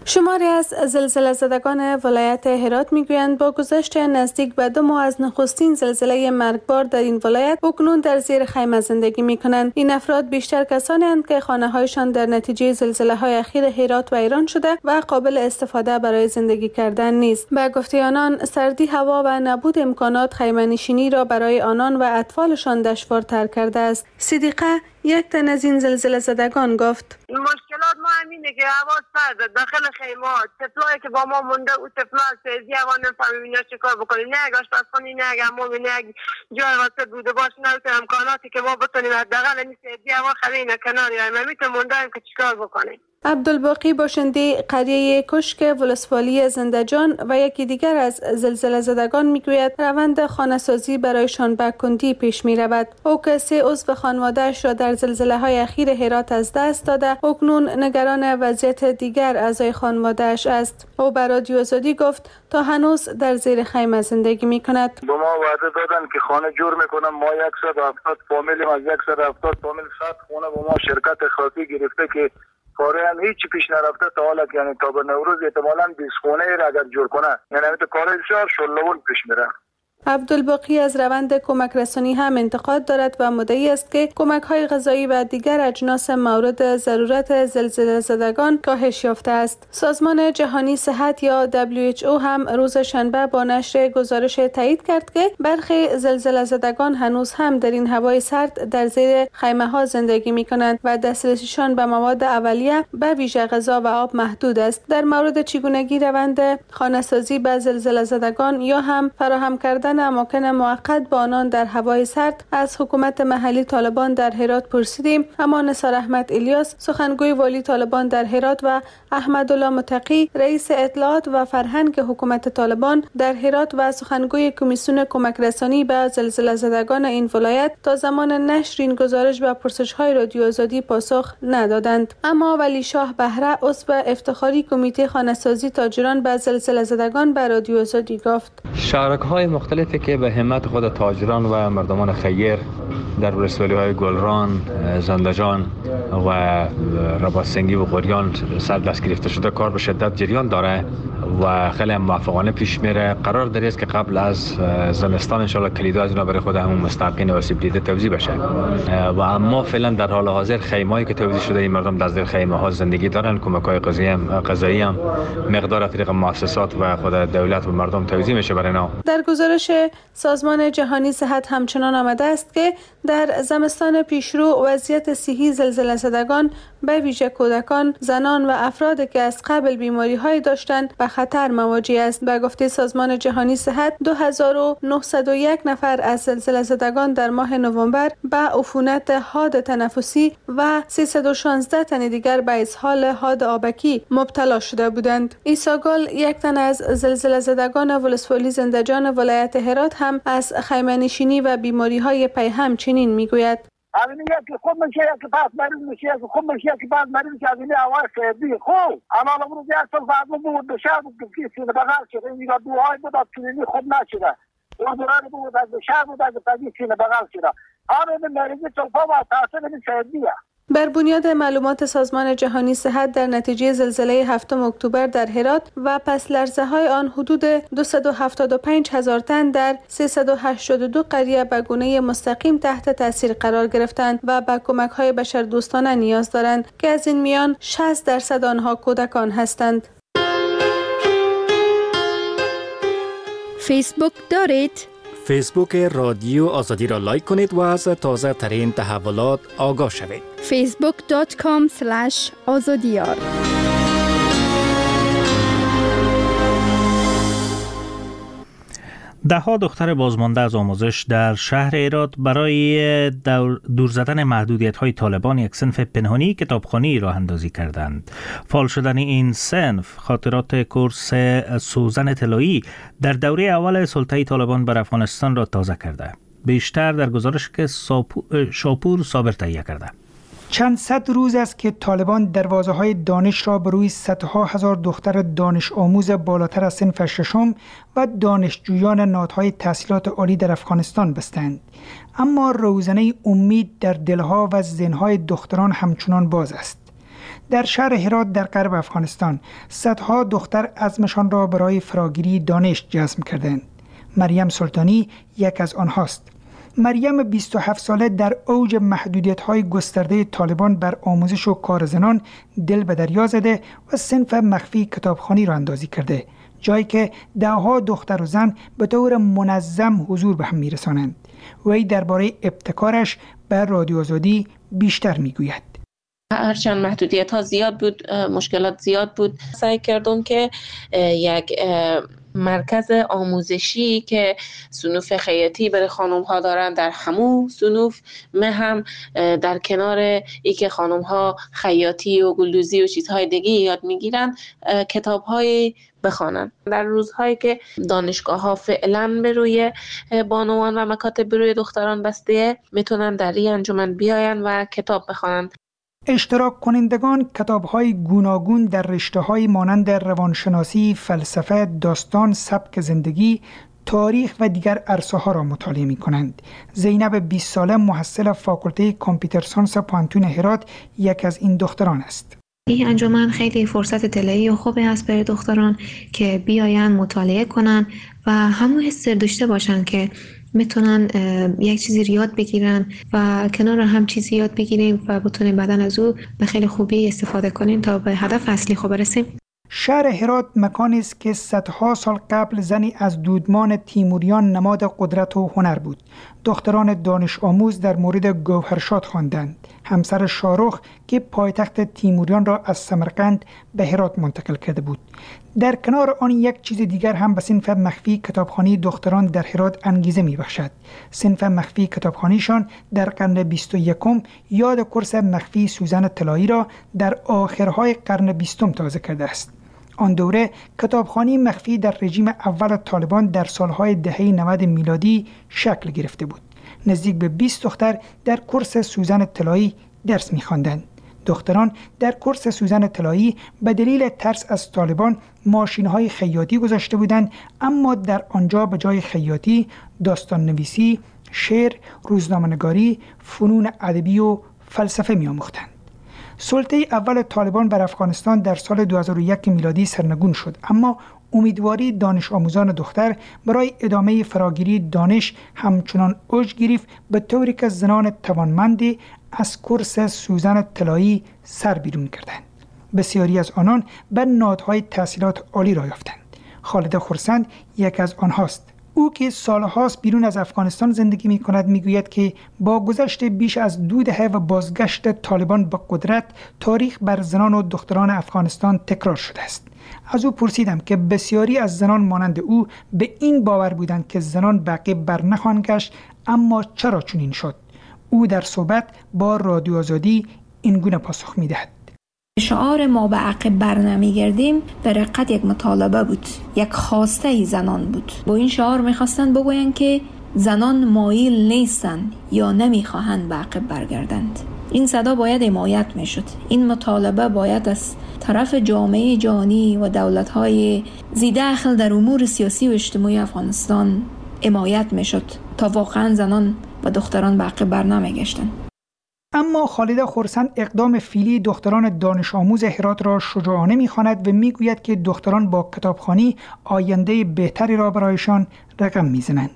شماری از زلزله زدگان ولایت هرات میگویند با گذشت نزدیک به 2 ماه از نخستین زلزله مرگبار در این ولایت اکنون در زیر خیمه زندگی میکنند. این افراد بیشتر کسانی اند که خانه‌هایشان در نتیجه زلزله‌های اخیر هرات و ایران شده و قابل استفاده برای زندگی کردن نیست. به گفته آنان سردی هوا و نبود امکانات خیمه نشینی را برای آنان و اطفالشان دشوارتر کرده است. صدیقه یک تن از این زلزله زدگان گفت مشکلات ما همینه که هوا سرده، داخل خیمات طفلایی که با ما مونده او طفلا سیزی هوا نفهمیم اینا چه کار بکنیم، نه یک آشپزخانه، نه یک حمام، نه یک جای واسه بوده باش، نه امکاناتی که ما بتونیم حداقل این سیزی هوا خریم کناری همین مونده که چیکار بکنیم. عبدالباقی باشنده قریه کشک ولسوالی زنده‌جان و یکی دیگر از زلزله زدگان میگوید روند خانه‌سازی برایشان به کندی پیش می رود. او که 3 عضو خانواده‌اش را در زلزله‌های اخیر هرات از دست داده، اکنون نگران وضعیت دیگر اعضای خانواده‌اش است. او به رادیو آزادی گفت تا هنوز در زیر خیمه زندگی می‌کند. به ما وعده دادن که خانه جور می‌کنم، ما 170 فامیلیم، از 170 فامیل 100 خونه به ما شرکت خاصی گرفته که کاری هم هیچ پیش نرفته تا حالا، یعنی تا به نوروز احتمالاً 20 خونه را اگر جور کنه، یعنی همین کار بسیار شلوول پیش میره. عبدالباقی از روند کمک رسانی هم انتقاد دارد و مدعی است که کمک‌های غذایی و دیگر اجناس مورد ضرورت زلزله زدگان کاهش یافته است. سازمان جهانی صحت یا WHO هم روز شنبه با نشر گزارش تایید کرد که برخی زلزله زدگان هنوز هم در این هوای سرد در زیر خیمه‌ها زندگی می‌کنند و دسترسیشان به مواد اولیه به ویژه غذا و آب محدود است. در مورد چگونگی روند خانه‌سازی به زلزله زدگان یا هم فراهم کردن اماکن موقت با آنان در هوای سرد از حکومت محلی طالبان در هرات پرسیدیم، اما نثار احمد الیاس سخنگوی والی طالبان در هرات و احمدالله متقی رئیس اطلاعات و فرهنگ حکومت طالبان در هرات و سخنگوی کمیسیون کمک رسانی به زلزله زدگان این ولایت تا زمان نشر این گزارش به پرسش‌های رادیو آزادی پاسخ ندادند. اما ولی شاه بهره عضو افتخاری کمیته خانه‌سازی تاجران به زلزله زدگان به رادیو آزادی گفت شهرک‌های مختلفی که به همت خود تاجران و مردمان خیر در ولسوالی‌های گلران، زنده‌جان و رباط‌سنگی و قریان سر دست گرفته شده کار به شدت جریان داره و خیلی موفقانه پیش میره. قرار داره است که قبل از زمستان ان شاءالله کلیدها از اینا برای خود همون مستحقین آسیب دیده توزیع بشه و اما فعلا در حال حاضر خیمه‌ای که توزیع شده این مردم در زیر خیمه‌ها زندگی دارن. کمک‌های غذایی هم مقدار از طریق مؤسسات و خود دولت و مردم توزیع میشه برای اینا. در گزارش سازمان جهانی صحت همچنان آمده است که در زمستان پیشرو وضعیت صحی زلزله زدگان به ویژه کودکان، زنان و افرادی که از قبل بیماری‌های داشتند به خطر مواجه است. به گفته سازمان جهانی صحت 2901 نفر از زلزله زدگان در ماه نوامبر به عفونت حاد تنفسی و 316 تن دیگر به اسهال حاد آبکی مبتلا شده بودند. عیسی گل یک تن از زلزله زدگان ولسوالی زنده‌جان ولایت هرات هم از خیمه نشینی و بیماری‌های پیهم چنین میگوید: همین که خود میشه که بعد مریض میشه، خود میشه که بعد مریض میشه، از این هوای سردی خوب اما امروز یک سال بعد بود بشه بود که سینه بغل شده، این دوهای بود از کلینی خوب نشده، اون دوران بود از شهر بود از تازی سینه بغل شده، همین مریض چلفا و تاثیر این سردیه. بر بنیاد معلومات سازمان جهانی صحت در نتیجه زلزله 7 اکتبر در هرات و پس لرزه های آن حدود 275,000 تن در 382 قریه به گونه مستقیم تحت تاثیر قرار گرفتند و به کمک های بشردوستانه نیاز دارند که از این میان 60% آنها کودکان هستند. فیسبوک دارید؟ فیسبوک رادیو آزادی را لایک کنید و از تازه ترین تحولات آگاه شوید. facebook.com/azadiyar ده‌ها دختر بازمانده از آموزش در شهر هرات برای دور زدن محدودیت‌های طالبان یک صنف پنهانی کتابخوانی راه اندازی کردند. فعال شدن این صنف خاطرات کورس سوزن طلایی در دوره اول سلطه طالبان بر افغانستان را تازه کرده. بیشتر در گزارش که شاپور صابر تهیه کرده. چند صد روز است که طالبان دروازه‌های دانش را به روی صدها هزار دختر دانش آموز بالاتر از صنف ششم و دانشجویان نهادهای تحصیلات عالی در افغانستان بستند. اما روزنه امید در دلها و ذهن‌های دختران همچنان باز است. در شهر هرات در غرب افغانستان صدها دختر عزمشان را برای فراگیری دانش جزم کردند. مریم سلطانی یک از آنهاست. مریم 27 ساله در اوج محدودیت‌های گسترده طالبان بر آموزش و کار زنان دل به دریا زده و صنف مخفی کتابخوانی را اندازی کرده، جایی که دهها دختر و زن به طور منظم حضور به هم می‌رسانند. وی درباره ابتکارش بر رادیو آزادی بیشتر می‌گوید. هرچند محدودیت ها زیاد بود، مشکلات زیاد بود، سعی کردم که یک مرکز آموزشی که صنوف خیاطی برای خانم ها دارن در همون صنوف هم در کنار ای که خانم ها خیاطی و گلدوزی و چیزهای دیگه یاد میگیرن کتاب های بخوانن. در روزهایی که دانشگاه ها فعلا به روی بانوان و مکاتب به روی دختران بسته، میتونن در این انجمن بیاین و کتاب بخوانن. اشتراک کنندگان کتاب‌های گوناگون در رشته‌های مانند روانشناسی، فلسفه، داستان، سبک زندگی، تاریخ و دیگر عرصه‌ها را مطالعه می‌کنند. زینب 20 ساله محصل فاکولته کامپیوتر ساینس پانتون هرات یک از این دختران است. این انجمن خیلی فرصت طلایی و خوبی است برای دختران که بیاین مطالعه کنن و همون حس داشته باشن که میتونن یک چیزی یاد بگیرن و کنار هم چیزی یاد بگیریم و بتونیم بعداً از او به خیلی خوبی استفاده کنیم تا به هدف اصلی خود برسیم. شهر هرات مکانی است که صدها سال قبل زنی از دودمان تیموریان نماد قدرت و هنر بود. دختران دانش آموز در مورد گوهرشاد خواندند، همسر شاهرخ که پایتخت تیموریان را از سمرقند به هرات منتقل کرده بود. در کنار آن یک چیز دیگر هم به صنف مخفی کتابخوانی دختران در هرات انگیزه می‌بخشد. صنف مخفی کتابخوانیشان در قرن 21 یاد کورس مخفی سوزن طلایی را در آخرهای قرن 20 تازه کرده است. آن دوره کتابخوانی مخفی در رژیم اول طالبان در سالهای دهه 90 میلادی شکل گرفته بود. نزدیک به 20 دختر در کورس سوزن طلایی درس می‌خواندند. دختران در کورس سوزن طلایی به دلیل ترس از طالبان ماشین‌های خیاطی گذاشته بودند، اما در آنجا به جای خیاطی داستان نویسی، شعر، روزنامه‌نگاری، فنون ادبی و فلسفه می‌آموختند. سلطه اول طالبان بر افغانستان در سال 2001 میلادی سرنگون شد، اما امیدواری دانش آموزان دختر برای ادامه فراگیری دانش همچنان اوج گرفت، به طوری که زنان توانمندی از کورس سوزن طلایی سر بیرون کردند. بسیاری از آنان به نهادهای تحصیلات عالی را یافتند. خالد خرسند یک از آنهاست. او که سالهاست بیرون از افغانستان زندگی می کند میگوید که با گذشت بیش از 2 دهه و بازگشت طالبان به قدرت، تاریخ بر زنان و دختران افغانستان تکرار شده است. از او پرسیدم که بسیاری از زنان مانند او به این باور بودند که زنان به عقب بر نخواهند گشت، اما چرا چنین شد؟ او در صحبت با رادیو آزادی این گونه پاسخ می‌دهد. شعار ما به عقب بر نمیگردیم در حقیقت یک مطالبه بود، یک خواسته زنان بود. با این شعار میخواستند بگویند که زنان مایل نیستند یا نمیخواهند به عقب برگردند. این صدا باید حمایت میشد. این مطالبه باید از طرف جامعه جهانی و دولت‌های ذی دخل در امور سیاسی و اجتماعی افغانستان حمایت میشد تا واقعا زنان و دختران به عقب بر نمیگشتند. اما خالد خرسند اقدام فعلی دختران دانش آموز هرات را شجاعانه می‌خواند و میگوید که دختران با کتابخوانی آینده بهتری را برایشان رقم میزنند.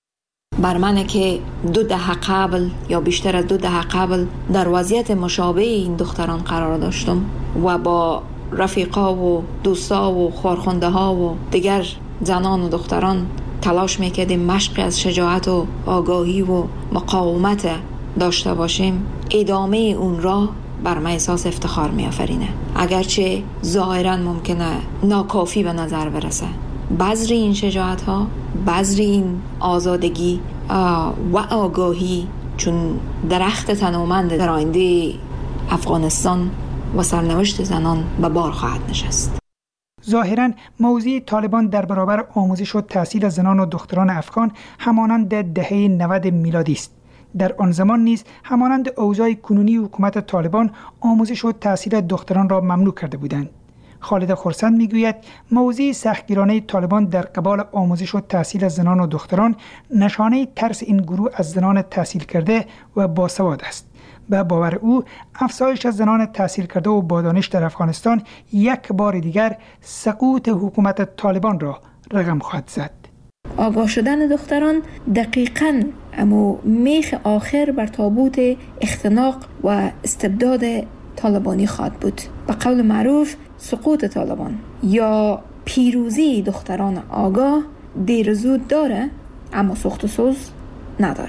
بر من که 2 دهه قبل یا بیشتر از 2 دهه قبل در وضعیت مشابه این دختران قرار داشتم و با رفیقا و دوستا و خارخونده ها و دیگر زنان و دختران تلاش میکردیم مشق از شجاعت و آگاهی و مقاومت داشته باشیم، ادامه اون راه بر من احساس افتخار می‌آفرینه. اگرچه ظاهراً ممکنه ناکافی به نظر برسه، بذر این شجاعت‌ها، بذر این آزادگی و آگاهی چون درخت تنومند در آینده افغانستان و سرنوشت زنان به بار خواهد نشست. ظاهراً موضوع طالبان در برابر آموزش و تحصیل زنان و دختران افغان همانند دهه 90 میلادی است. در آن زمان نیز همانند اوضاع کنونی حکومت طالبان آموزش و تحصیل دختران را ممنوع کرده بودند. خالد خرسند میگوید موضوع سختگیرانه طالبان در قبال آموزش و تحصیل زنان و دختران نشانه ترس این گروه از زنان تحصیل کرده و باسواد است. به باور او افزایش زنان تحصیل کرده و با دانش در افغانستان یک بار دیگر سقوط حکومت طالبان را رقم خواهد زد. آگاه شدن دختران دقیقاً اما میخ آخر بر تابوت اختناق و استبداد طالبانی خواهد بود. به قول معروف سقوط طالبان یا پیروزی دختران آگاه دیر زود داره اما سخت و سوز نداره.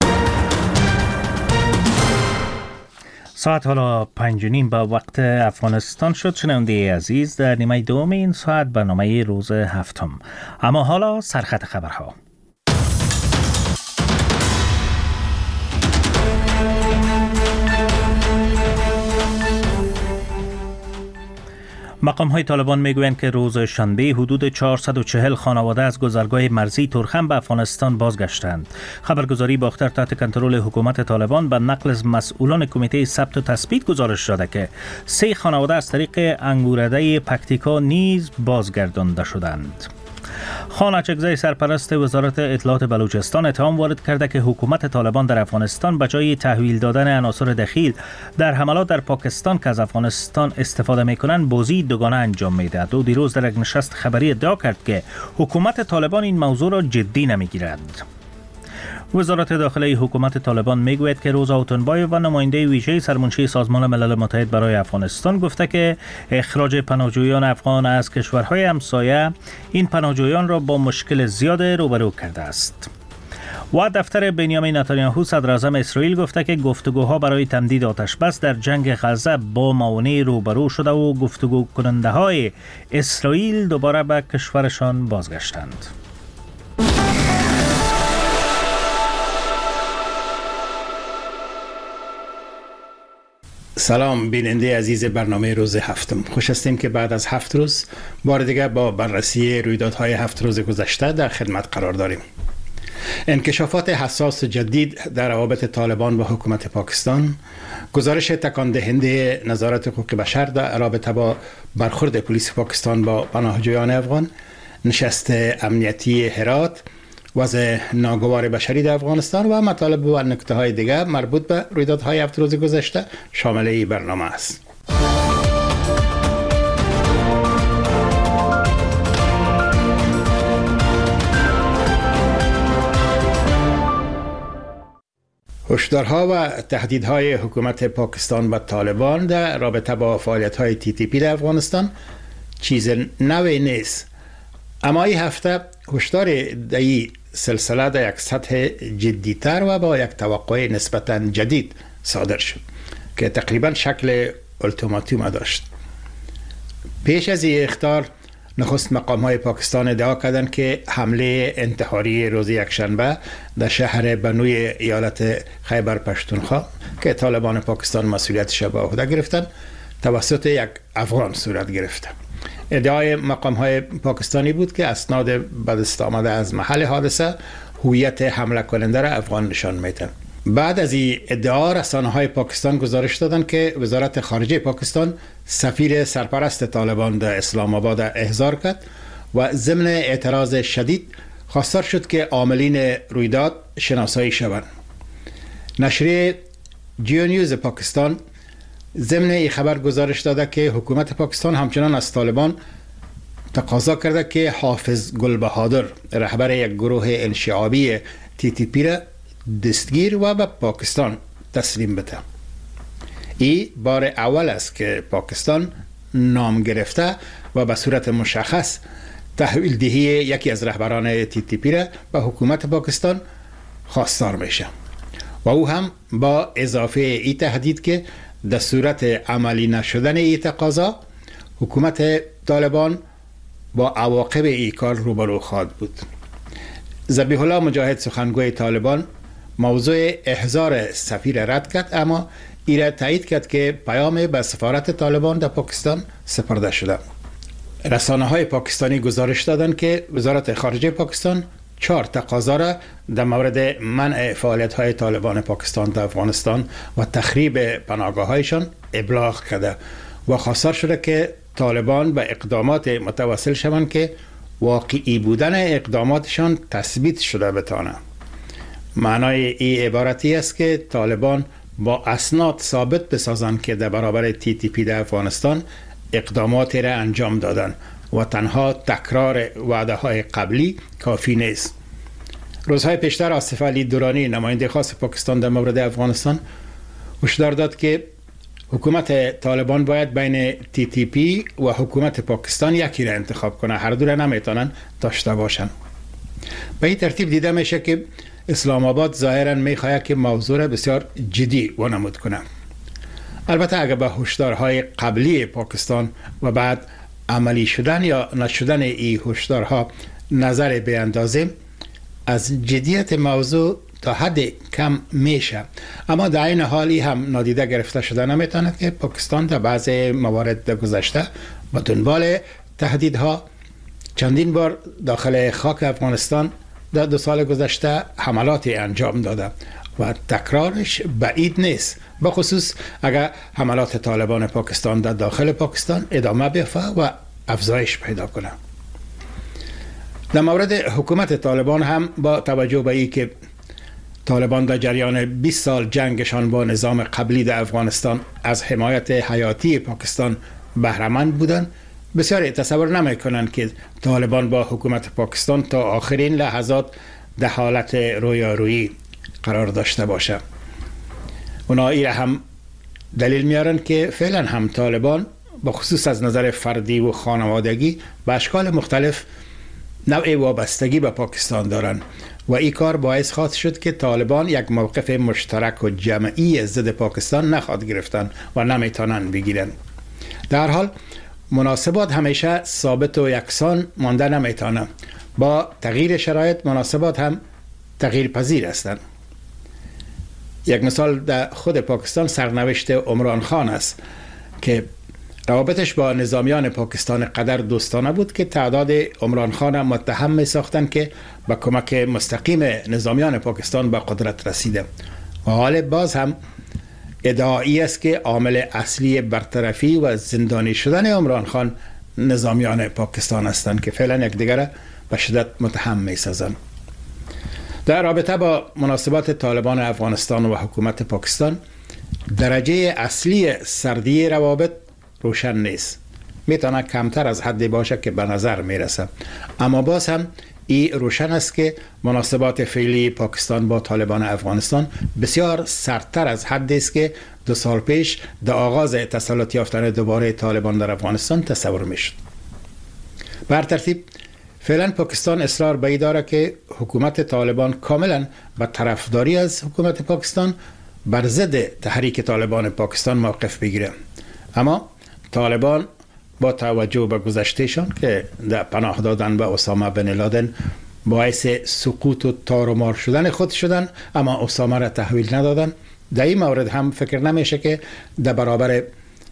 ساعت حالا 5:30 به وقت افغانستان شد. شنونده عزیز، در نیمه دوم این ساعت برنامه روز هفتم. اما حالا سرخط خبرها. مقام‌های طالبان میگویند که روز شنبه حدود 440 خانواده از گذرگاه مرزی ترخم به افغانستان بازگشتند. خبرگزاری باختر تحت کنترل حکومت طالبان به نقل از مسئولان کمیته ثبت و تثبیت گزارش داده که 3 خانواده از طریق انگورده پکتیکا نیز بازگردانده شدند. خان اچکزی سرپرست وزارت اطلاعات بلوچستان اتهام وارد کرده که حکومت طالبان در افغانستان به جای تحویل دادن عناصر دخیل در حملات در پاکستان که از افغانستان استفاده میکنند بازی دوگانه انجام میدهد. او دیروز در یک نشست خبری ادعا کرد که حکومت طالبان این موضوع را جدی نمیگیرد. وزارت داخلی حکومت طالبان میگوید که روزا اوتنبایو و نماینده ویژه سرمنشی سازمان ملل متحد برای افغانستان گفته که اخراج پناهجویان افغان از کشورهای همسایه این پناهجویان را با مشکل زیاد روبرو کرده است. و دفتر بنیامین نتانیاهو صدر اعظم اسرائیل گفته که گفتگوها برای تمدید آتش بس در جنگ غزه با موانع روبرو شده و گفتگو کننده های اسرائیل دوباره به کشورشان بازگشتند. سلام بیننده عزیز برنامه روز هفتم. خوش هستیم که بعد از 7 روز بار دیگر با بررسی رویدادهای 7 روز گذشته در خدمت قرار داریم. انکشافات حساس جدید در روابط طالبان و حکومت پاکستان، گزارش تکان دهنده نظارت حقوق بشر در رابطه با برخورد پلیس پاکستان با پناهجویان افغان، نشست امنیتی هرات، وضع ناگوار بشری در افغانستان و مطالب و نکته های دیگر مربوط به رویدادهای 7 روز گذشته شامل این برنامه است. هشدارها و تهدیدهای حکومت پاکستان به طالبان در رابطه با فعالیت‌های TTP در افغانستان چیز نوی نیست، اما این هفته هشدار در سلسله در یک سطح جدیتر و با یک توقع نسبتاً جدید صادر شد که تقریباً شکل التیماتوم داشت. پیش از این اخطار نخست مقام‌های پاکستان ادعا کردند که حمله انتحاری روز یکشنبه در شهر بنوی ایالت خیبر پشتونخوا که طالبان پاکستان مسئولیتش به عهده گرفتند توسط یک افغان صورت گرفت. ادعای مقام‌های پاکستانی بود که اسناد به دست آمده از محل حادثه هویت حمله کننده را افغان نشان میدهد. بعد از این ادعا رسانه‌های پاکستان گزارش دادند که وزارت خارجه پاکستان سفیر سرپرست طالبان در اسلام آباد احضار کرد و ضمن اعتراض شدید خواستار شد که عاملین رویداد شناسایی شوند. نشریه جیو نیوز پاکستان ضمن این خبر گزارش داده که حکومت پاکستان همچنان از طالبان تقاضا کرده که حافظ گلبهادر رهبر یک گروه انشعابی TTP را دستگیر و به پاکستان تسلیم بده. این بار اول است که پاکستان نام گرفته و به صورت مشخص تحویل دهی یکی از رهبران TTP را به حکومت پاکستان خواستار میشه و او هم با اضافه این تهدید که در صورت عملی نشدن این تقاضا حکومت طالبان با عواقب این کار روبرو خواهد بود. ذبیح الله مجاهد سخنگوی طالبان موضوع احضار سفیر رد کرد، اما این را تایید کرد که پیام به سفارت طالبان در پاکستان سپرده شده. رسانه های پاکستانی گزارش دادند که وزارت خارجه پاکستان 4 تقاضا را در مورد منع فعالیت های طالبان پاکستان در افغانستان و تخریب پناهگاه هایشان ابلاغ کرده و خواستار شده که طالبان به اقدامات متوسل شوند که واقعی بودن اقداماتشان تثبیت شده بتانه. معنای این عبارتی است که طالبان با اسناد ثابت بسازند که در برابر TTP در افغانستان اقداماتی را انجام دادن و تنها تکرار وعده های قبلی کافی نیست. روزهای پیشتر آصف علی دورانی نماینده خاص پاکستان در مورد افغانستان هشدار داد که حکومت طالبان باید بین TTP و حکومت پاکستان یکی را انتخاب کنه، هر دو را نمیتونن داشته باشن. به این ترتیب دیده میشه که اسلام آباد ظاهرا میخواهد که موضوع را بسیار جدی وانمود کنه. البته اگر به هشدارهای قبلی پاکستان و بعد عملی شدن یا نشدن این هشدارها نظر بیندازیم، از جدیت موضوع تا حد کم میشه، اما در این حالی هم نادیده گرفته شده نمیتونه که پاکستان در بعض موارد گذشته با دنبال تهدیدها چندین بار داخل خاک افغانستان در 2 سال گذشته حملاتی انجام داده و تکرارش بعید نیست، بخصوص اگر حملات طالبان پاکستان در داخل پاکستان ادامه بیافته و افزایش پیدا کنه. در مورد حکومت طالبان هم با توجه به این که طالبان در جریان 20 سال جنگشان با نظام قبلی در افغانستان از حمایت حیاتی پاکستان بهره‌مند بودند، بسیاری تصور نمی‌کنند که طالبان با حکومت پاکستان تا آخرین لحظات در حالت رویارویی قرار داشته باشه. اونا این هم دلیل میارن که فعلا هم طالبان با خصوص از نظر فردی و خانوادگی به اشکال مختلف نوع وابستگی به پاکستان دارن و این کار باعث خواهد شد که طالبان یک موقف مشترک و جمعی ضد پاکستان نخواهد گرفتن و نمیتونن بگیرن. در حال مناسبات همیشه ثابت و یکسان مانده نمیتونه. با تغییر شرایط مناسبات هم تغییر پذیر هستند. یک مثال در خود پاکستان سرنوشت عمران خان است که روابطش با نظامیان پاکستان قدر دوستانه بود که تعداد عمران خان متهم می ساختند که با کمک مستقیم نظامیان پاکستان به قدرت رسیده و حال باز هم ادعایی است که عامل اصلی برطرفی و زندانی شدن عمران خان نظامیان پاکستان هستند که فعلا یکدیگر به شدت متهم می سازند. در رابطه با مناسبات طالبان افغانستان و حکومت پاکستان درجه اصلی سردی روابط روشن نیست. میتونه کمتر از حدی باشه که به نظر میرسه، اما باز هم این روشن است که مناسبات فعلی پاکستان با طالبان افغانستان بسیار سردتر از حدی است که 2 سال پیش در آغاز تسلط یافتن دوباره طالبان در افغانستان تصور میشد. بر ترتیب فعلا پاکستان اصرار به این داره که حکومت طالبان کاملا به طرفداری از حکومت پاکستان بر ضد تحریک طالبان پاکستان موقف بگیره، اما طالبان با توجه به گذشتهشان که در پناه دادن به اسامه بن لادن باعث سقوط و تار و مار شدن خود شدن، اما اسامه را تحویل ندادن، در این مورد هم فکر نمیشه که در برابر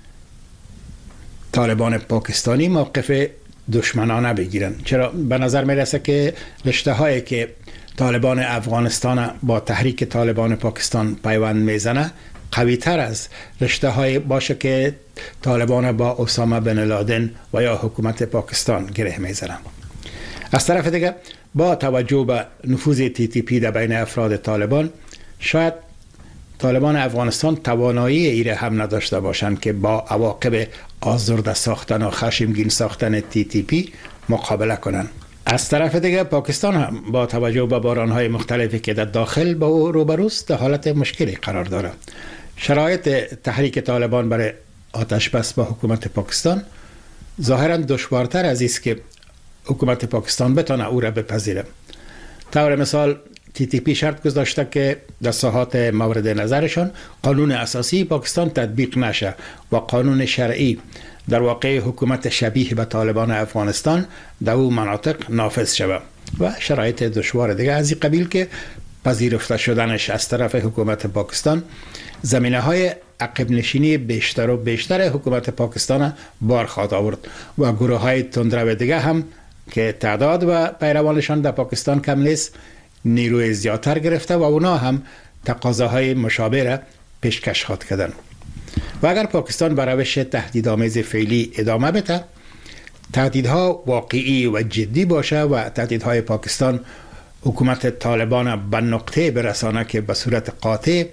طالبان پاکستانی موقف دشمنانه بگیرن. چرا به نظر میرسه که رشته هایی که طالبان افغانستان با تحریک طالبان پاکستان پیوند میزنه قوی تر از رشته های باشه که طالبان با اسامه بن لادن و یا حکومت پاکستان گره میزنن. از طرف دیگه با توجه به نفوذ TTP در بین افراد طالبان، شاید طالبان افغانستان توانایی ایره هم نداشته باشند که با عواقب آزرده ساختن و خشمگین ساختن TTP مقابله کنند. از طرف دیگه پاکستان هم با توجه به بحران‌های مختلفی که در داخل با او روبروست در حالت مشکلی قرار داره. شرایط تحریک طالبان برای آتش بس با حکومت پاکستان ظاهراً دشوارتر از است که حکومت پاکستان بتونه او را بپذیره. طور مثال TTP شرط گذاشته که در ساحات مورد نظرشان قانون اساسی پاکستان تطبیق نشه و قانون شرعی در واقع حکومت شبیه به طالبان افغانستان در او مناطق نافذ شود و شرایط دشوار دیگه از این قبیل که پذیرفته شدنش از طرف حکومت پاکستان زمینه های عقب نشینی بیشتر و بیشتر حکومت پاکستان بار خواهد آورد و گروه های تندرو دیگه هم که تعداد و پیروانشان در پاکستان کم نیست نیروی زیادتر گرفته و اونا هم تقاضاهای مشابه را پیشکش خواهد کردن. و اگر پاکستان بر روش تهدیدآمیز فعلی ادامه بده، تهدیدها واقعی و جدی باشه و تهدیدهای پاکستان حکومت طالبان به نقطه برسانه که به صورت قاطع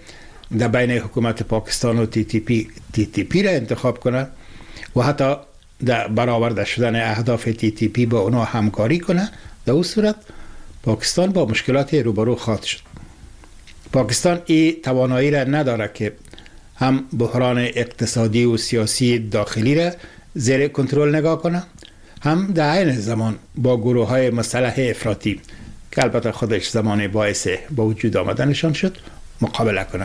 در بین حکومت پاکستان و تی تی پی را انتخاب کنه و حتی در برآورده شدن اهداف تی تی پی با اونا همکاری کنه، در اون صورت پاکستان با مشکلات روبرو خواهد شد. پاکستان این توانایی را نداره که هم بحران اقتصادی و سیاسی داخلی را زیر کنترل نگاه کنه، هم در عین زمان با گروه های مسلح افراطی که البته خودش زمان باعث با وجود آمدنشان شد مقابله کنه.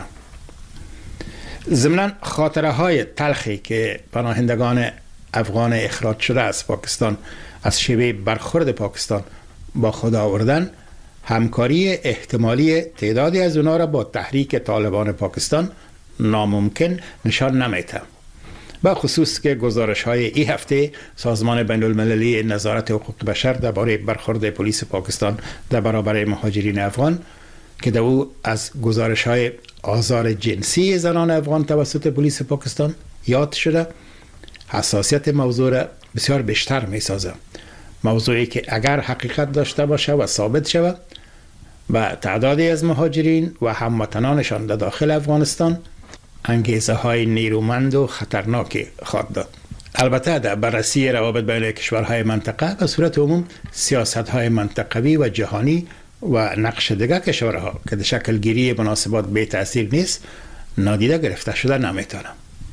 ضمناً خاطره های تلخی که پناهندگان افغان اخراج شده از پاکستان از شیوه برخورد پاکستان با خود آوردن، همکاری احتمالی تعدادی از اونا را با تحریک طالبان پاکستان ناممکن نشان نمیده. با خصوص که گزارش های این هفته سازمان بین المللی نظارت حقوق بشر درباره برخورد پلیس پاکستان در برابر مهاجرین افغان که در او از گزارش های آزار جنسی زنان افغان توسط پلیس پاکستان یاد شده، حساسیت موضوع را بسیار بیشتر می سازه. موضوعی که اگر حقیقت داشته باشه و ثابت شود و تعدادی از مهاجرین و هموطنانشان در داخل افغانستان انگیزه های نیرومند و خطرناکی خواهد داد. البته در بررسی روابط بین کشورهای منطقه به صورت عموم سیاست های منطقوی و جهانی و نقش دیگر کشورها که در شکل گیری مناسبات بی تأثیر نیست نادیده گرفته شده نمیتونه.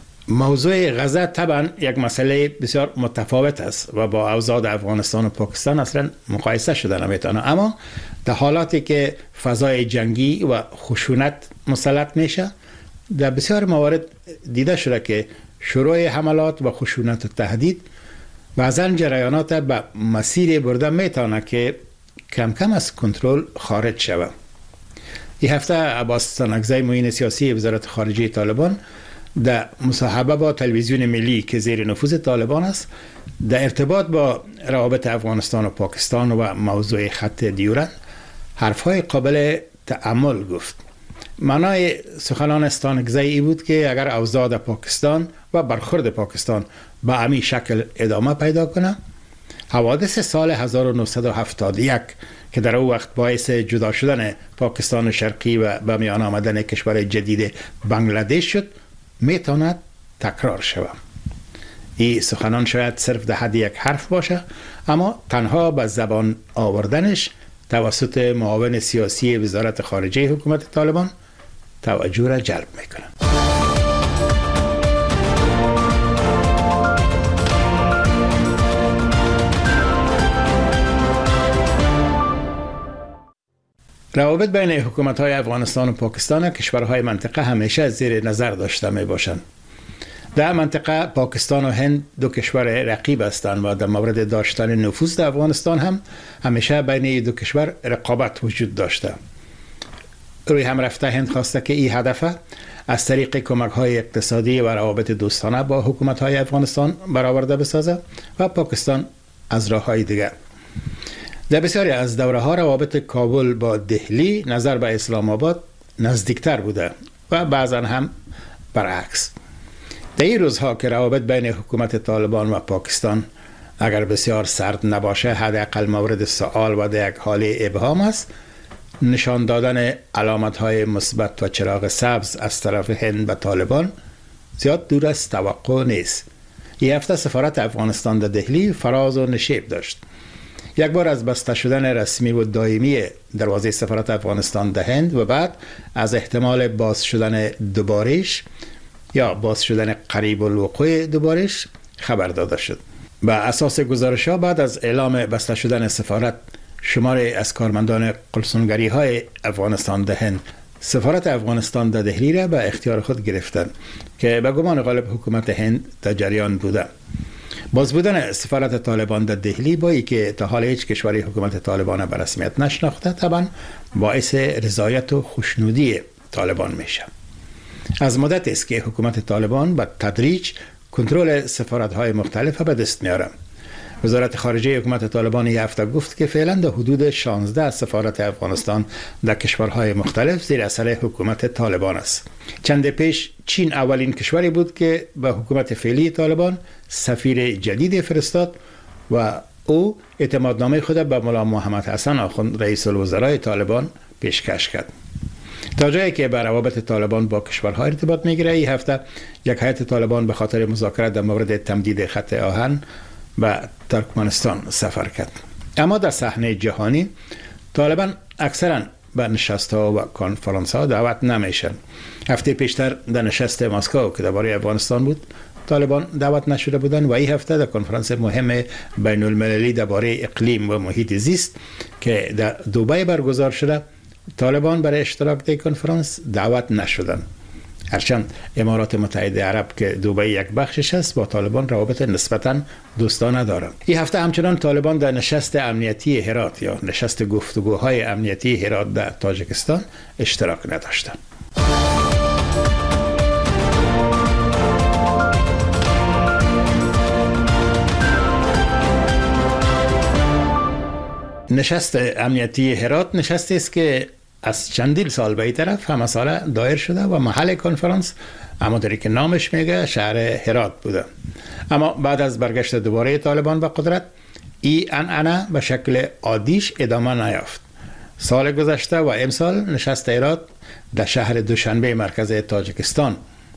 موضوع غزه طبعا یک مسئله بسیار متفاوت است و با اوضاع افغانستان و پاکستان اصلا مقایسه شده نمیتونه، اما در حالاتی که فضای جنگی و خشونت مسلط میشه، در بسیار موارد دیده شده که شروع حملات و خشونت و تهدید بعضا جریانات به مسیر برده میتونه که کم کم از کنترل خارج شود. این هفته عباس سنگزی معین سیاسی وزارت خارجه طالبان در مصاحبه با تلویزیون ملی که زیر نفوذ طالبان است در ارتباط با روابط افغانستان و پاکستان و موضوع خط دیورند حرفهای قابل تأمل گفت. معنای سخنان استانگزی بود که اگر اوضاع در پاکستان و برخورد پاکستان به همین شکل ادامه پیدا کنه، حوادث سال 1971 که در او وقت باعث جدا شدن پاکستان شرقی و به میان آمدن کشور جدید بنگلادش شد میتواند تکرار شود. این سخنان شاید صرف در حد یک حرف باشه، اما تنها به زبان آوردنش توسط معاون سیاسی وزارت خارجه حکومت طالبان توجه را جلب میکنه. روابط بین حکومت‌های افغانستان و پاکستان و کشورهای منطقه همیشه زیر نظر داشته می باشند. در منطقه پاکستان و هند دو کشور رقیب هستند و در مورد داشتن نفوذ در افغانستان هم همیشه بین دو کشور رقابت وجود داشته. روی هم رفته هند خواسته که این هدف از طریق کمک‌های اقتصادی و روابط دوستانه با حکومت‌های افغانستان برآورده بسازه و پاکستان از راه‌های دیگر. در بسیاری از دوره‌ها روابط کابل با دهلی نظر به اسلام آباد نزدیکتر بوده و بعضا هم برعکس. در این روزها که روابط بین حکومت طالبان و پاکستان اگر بسیار سرد نباشه حداقل مورد سوال و در یک حال ابهام است، نشان دادن علامت‌های مثبت و چراغ سبز از طرف هند به طالبان زیاد دور از توقع نیست. این هفته سفارت افغانستان در دهلی فراز و نشیب داشت. یک بار از بسته شدن رسمی و دائمی دروازه سفارت افغانستان در هند و بعد از احتمال باز شدن دوبارش یا باز شدن قریب الوقوع دوبارش خبر داده شد. بر اساس گزارش‌ها بعد از اعلام بسته شدن سفارت، شماری از کارمندان قلسنگری های افغانستان در هند سفارت افغانستان در دهلی را به اختیار خود گرفتند که به گمان غالب حکومت هند در جریان بوده. باز بودن سفارت طالبان در دهلی با ای که تا حال هیچ کشوری حکومت طالبان به رسمیت نشناخته طبعا باعث رضایت و خوشنودی طالبان میشه. از مدت است که حکومت طالبان به تدریج کنترل سفارت‌های مختلف به دست میاره. وزارت خارجه حکومت طالبان این هفته گفت که فعلا در حدود 16 سفارت افغانستان در کشورهای مختلف زیر اثر حکومت طالبان است. چند پیش چین اولین کشوری بود که به حکومت فعلی طالبان سفیر جدید فرستاد و او اعتمادنامه خود به مولا محمد حسن آخوند رئیس الوزراء طالبان پیشکش کرد. تا جایی که بر روابط طالبان با کشورها ارتباط میگیره، این هفته یک هیئت طالبان به خاطر مذاکره در مورد تمدید خط آهن به ترکمنستان سفر کرد. اما در صحنه جهانی طالبان اکثرا به نشست‌ها و کنفرانس‌ها دعوت نمیشن. هفته پیشتر در نشست مسکو که درباره افغانستان بود، طالبان دعوت نشده بودند و این هفته در کنفرانس مهم بین المللی درباره اقلیم و محیط زیست که در دبی برگزار شده، طالبان برای اشتراک در کنفرانس دعوت نشدند. هرچند امارات متحده عرب که دبی یک بخشش است با طالبان روابط نسبتاً دوستانه دارند. این هفته همچنان طالبان در نشست امنیتی هرات یا نشست گفتگوهای امنیتی هرات در تاجیکستان اشتراک نداشتند. نشست امنیتی هرات نشستی است که از چندین سال به این طرف همه ساله دایر شده و محل کنفرانس همونطوری که نامش میگه شهر هرات بوده. اما بعد از برگشت دوباره طالبان به قدرت، این عنعنه به شکل عادیش ادامه نیافت. سال گذشته و امسال نشست هرات در شهر دوشنبه مرکز تاجیکستان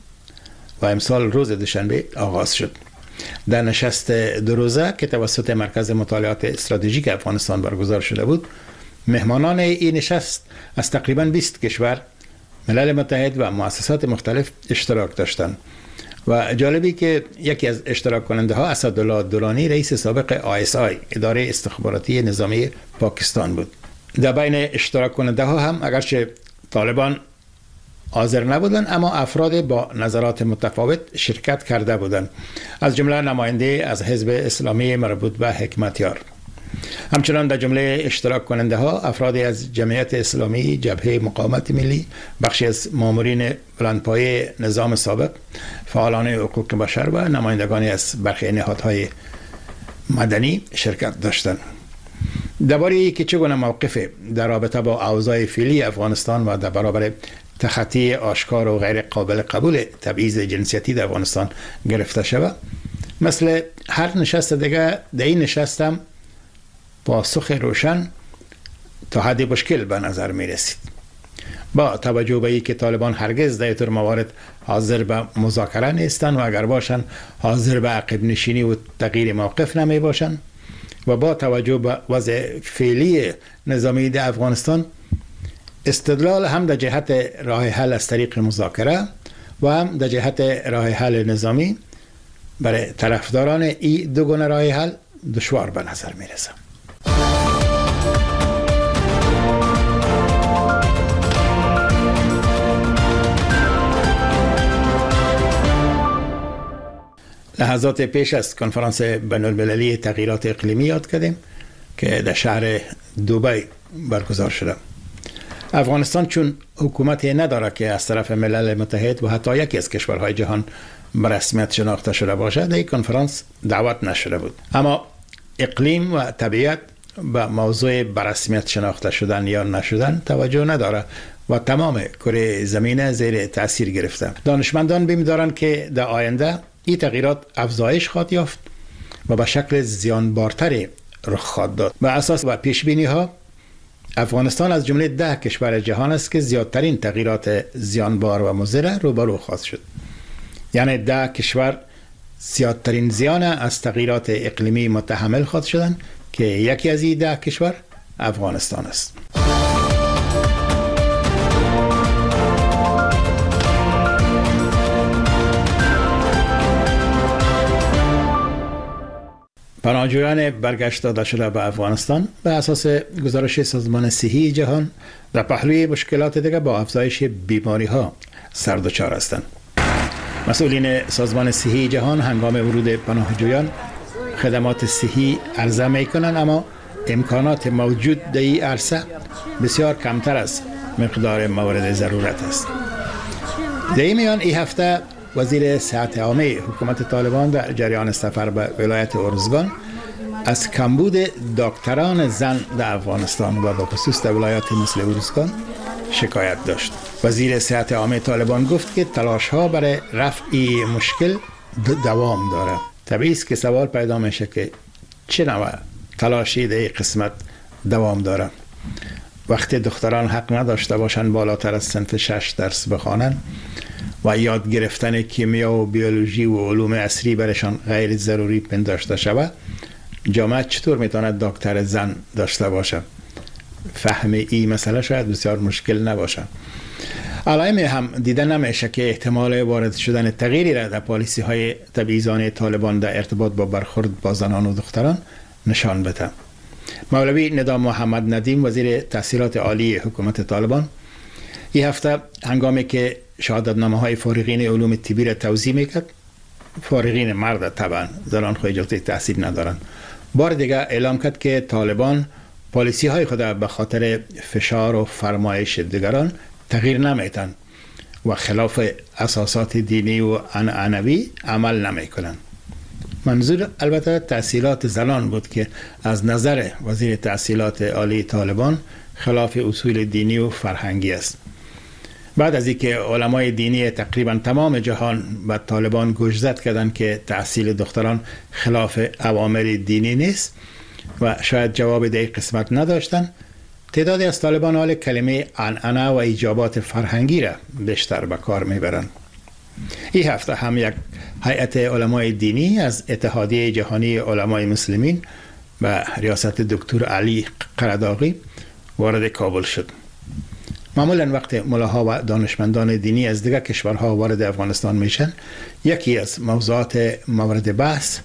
و امسال روز دوشنبه آغاز شد. در نشست دو روزه که توسط مرکز مطالعات استراتژیک افغانستان برگزار شده بود، مهمانان این نشست از تقریباً 20 کشور، ملل متحد و مؤسسات مختلف اشتراک داشتند و جالبی که یکی از اشتراک کننده ها اسدالله درانی رئیس سابق ISI اداره استخباراتی نظامی پاکستان بود. در بین اشتراک کننده ها هم اگرچه طالبان حاضر نبودند اما افراد با نظرات متفاوت شرکت کرده بودند، از جمله نماینده از حزب اسلامی مربوط به حکمتیار. همچنان در جمله اشتراک کننده ها افرادی از جمعیت اسلامی، جبهه مقاومت ملی، بخشی از مامورین بلندپایه نظام سابق، فعالان حقوق بشر و نمایندگانی از برخی نهادهای مدنی شرکت داشتند. درباره که چگونه موقف در رابطه با اوضاع فعلی افغانستان و در برابر تخطی آشکار و غیر قابل قبول تبعیض جنسیتی در افغانستان گرفته شود، مثل هر نشست دیگه در این نشست هم پاسخ روشن تا حد مشکل به نظر می رسید. با توجه به اینکه طالبان هرگز در اینطور موارد حاضر به مذاکره نیستند و اگر باشند حاضر به عقب نشینی و تغییر موقف نمی باشند و با توجه به وضع فعلی نظامی در افغانستان، استدلال هم در جهت راه حل از طریق مذاکره و هم در جهت راه حل نظامی برای طرفداران این دو گونه راه حل دشوار به نظر می رسد. لحظات پیش از کنفرانس بین المللی تغییرات اقلیمی یاد کردیم که در شهر دبی برگزار شده. افغانستان چون حکومتی نداره که از طرف ملل متحد و حتی یکی از کشورهای جهان به رسمیت شناخته شده باشد، در این کنفرانس دعوت نشده بود. اما اقلیم و طبیعت به موضوع به رسمیت شناخته شدن یا نشدن توجه نداره و تمام کره زمین زیر تاثیر گرفته. دانشمندان بیم دارند که در آینده این تغییرات افزایش خواهد یافت و به شکل زیانبارتری رخ خواهد داد. بر اساس و پیش بینی ها، افغانستان از جمله 10 کشور جهان است که زیادترین تغییرات زیانبار و مضر روبرو خواهد شد. یعنی 10 کشور زیادترین زیان از تغییرات اقلیمی متحمل خواهد شدند که یکی از این 10 کشور افغانستان است. پناهجویان برگشت داده شده به افغانستان به اساس گزارش سازمان صحی جهان در پهلوی مشکلات دیگر با افزایش بیماری ها سر دچار هستند. مسئولین سازمان صحی جهان هنگام ورود پناهجویان خدمات صحی عرضه می کنند، اما امکانات موجود در این عرصه بسیار کمتر از مقدار مورد ضرورت است. در این میان این هفته وزیر صحت عامه حکومت طالبان در جریان سفر به ولایت ارزگان از کمبود دکتران زن در افغانستان و به خصوص در ولایات مثل ارزگان شکایت داشت. وزیر صحت عامه طالبان گفت که تلاش ها برای رفع این مشکل دوام داره. طبیعی است که سوال پیدا میشه که چه نوع تلاشی در این قسمت دوام داره. وقتی دختران حق نداشته باشند بالاتر از صنف 6 درس بخوانند و یاد گرفتن کیمیا و بیولوژی و علوم عصری برشان غیر ضروری پنداشته شود، جامعه چطور میتواند دکتر زن داشته باشه؟ فهم این مسئله شاید بسیار مشکل نباشه. علائم هم دیده نمیشه که احتمال وارد شدن تغییری را در پالیسی های تبعیضانه طالبان در ارتباط با برخورد با زنان و دختران نشان بده. مولوی ندا محمد ندیم وزیر تحصیلات عالی حکومت طالبان این هفته هنگامی که شهادتنامه های فارغین علوم طبی را توزیع میکرد، فارغین مرد طبعا، زنان خود اجازه تحصیل ندارند، بار دیگه اعلام کرد که طالبان پالیسی های خود به خاطر فشار و فرمایش دیگران تغییر نمیتن و خلاف اساسات دینی و عنعنوی عمل نمیکنن. منظور البته تحصیلات زنان بود که از نظر وزیر تحصیلات عالی طالبان خلاف اصول دینی و فرهنگی است. بعد از اینکه علمای دینی تقریبا تمام جهان به طالبان گوشزد کردند که تحصیل دختران خلاف اوامر دینی نیست و شاید جواب در قسمت نداشتند، تعدادی از طالبان حال کلمه عنعنه و ایجابات فرهنگی را بیشتر به کار میبرند. این هفته هم یک هیئت علمای دینی از اتحادیه جهانی علمای مسلمین به ریاست دکتر علی قرداغی وارد کابل شد. معمولا وقت ملاها و دانشمندان دینی از دیگر کشورها وارد افغانستان میشن، یکی از موضوعات مورد بحث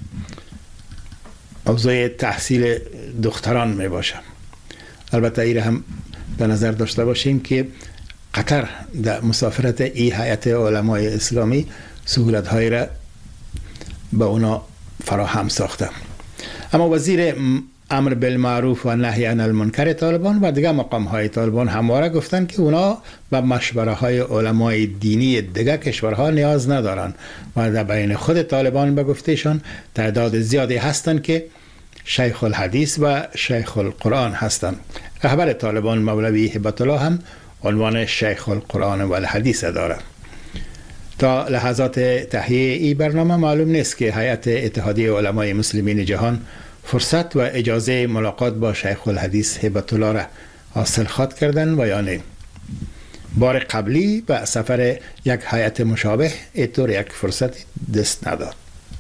موضوع تحصیل دختران می باشه. البته این هم به نظر داشته باشیم که قطر در مسافرت این هیئت علمای اسلامی سهولت‌هایی را به اونا فراهم ساخته. اما وزیر امر بالمعروف و نهی عن المنکر طالبان و دیگر مقام‌های طالبان همواره گفتند که اونا به مشوره‌های علمای دینی دیگر کشورها نیاز ندارند و در بین خود طالبان به گفتهشان تعداد زیادی هستند که شیخ الحدیث و شیخ القرآن هستند. رهبر طالبان مولوی هبت الله هم عنوان شیخ القرآن و الحدیث دارد. تا لحظات تهیه این برنامه معلوم نیست که هیئت اتحادیه علمای مسلمین جهان فرصت و اجازه ملاقات با شیخ الحدیث هبت الله را حاصل خواد کردن و یا نه. بار قبلی به سفر یک هیئت مشابه اینطور یک فرصت دست نداد.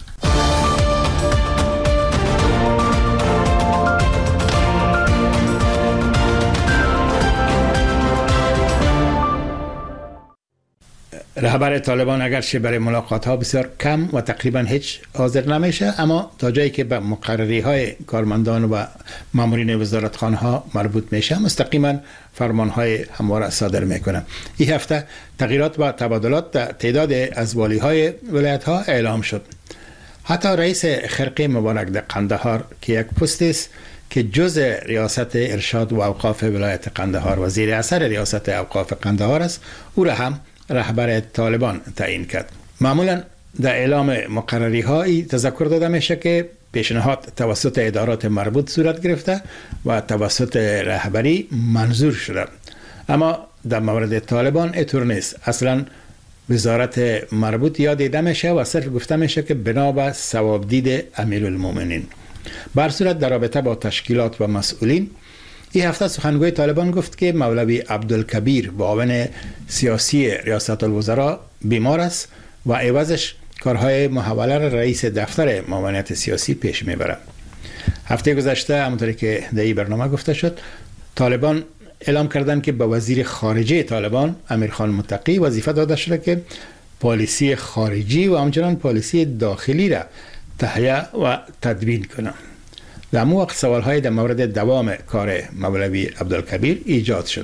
رهبر طالبان اگرچه برای ملاقات ها بسیار کم و تقریبا هیچ حاضر نمیشه، اما تا جایی که به مقرری های کارمندان و مامورین وزارتخانه ها مربوط میشه مستقیما فرمان های همواره صادر میکنه. این هفته تغییرات و تبادلات در تعداد از والی های ولایت ها اعلام شد. حتی رئیس خرقه مبارک در قندهار که یک پست است که جز ریاست ارشاد و اوقاف ولایت قندهار و زیر اثر ریاست اوقاف قندهار است، او را هم رهبر طالبان تعیین کرد. معمولا در اعلام مقرری هایی تذکر داده میشه که پیشنهاد توسط ادارات مربوط صورت گرفته و توسط رهبری منظور شده، اما در مورد طالبان اینطور نیست. اصلا وزارت مربوط یاد دیده میشه و صرف گفته میشه که بنا به ثوابدید امیرالمومنین. بر صورت در رابطه با تشکیلات و مسئولین، این هفته سخنگوی طالبان گفت که مولوی عبدالکبیر معاون سیاسی ریاست الوزراء بیمار است و عوضش کارهای محوله را رئیس دفتر معاونت سیاسی پیش میبره. هفته گذشته همونطوری که در این برنامه گفته شد، طالبان اعلام کردند که به وزیر خارجه طالبان امیرخان متقی وظیفه داده شده که پالیسی خارجی و همچنان پالیسی داخلی را تهیه و تدوین کنند. در همون وقت سوالهای در مورد دوام کار مولوی عبدالکبیر ایجاد شد.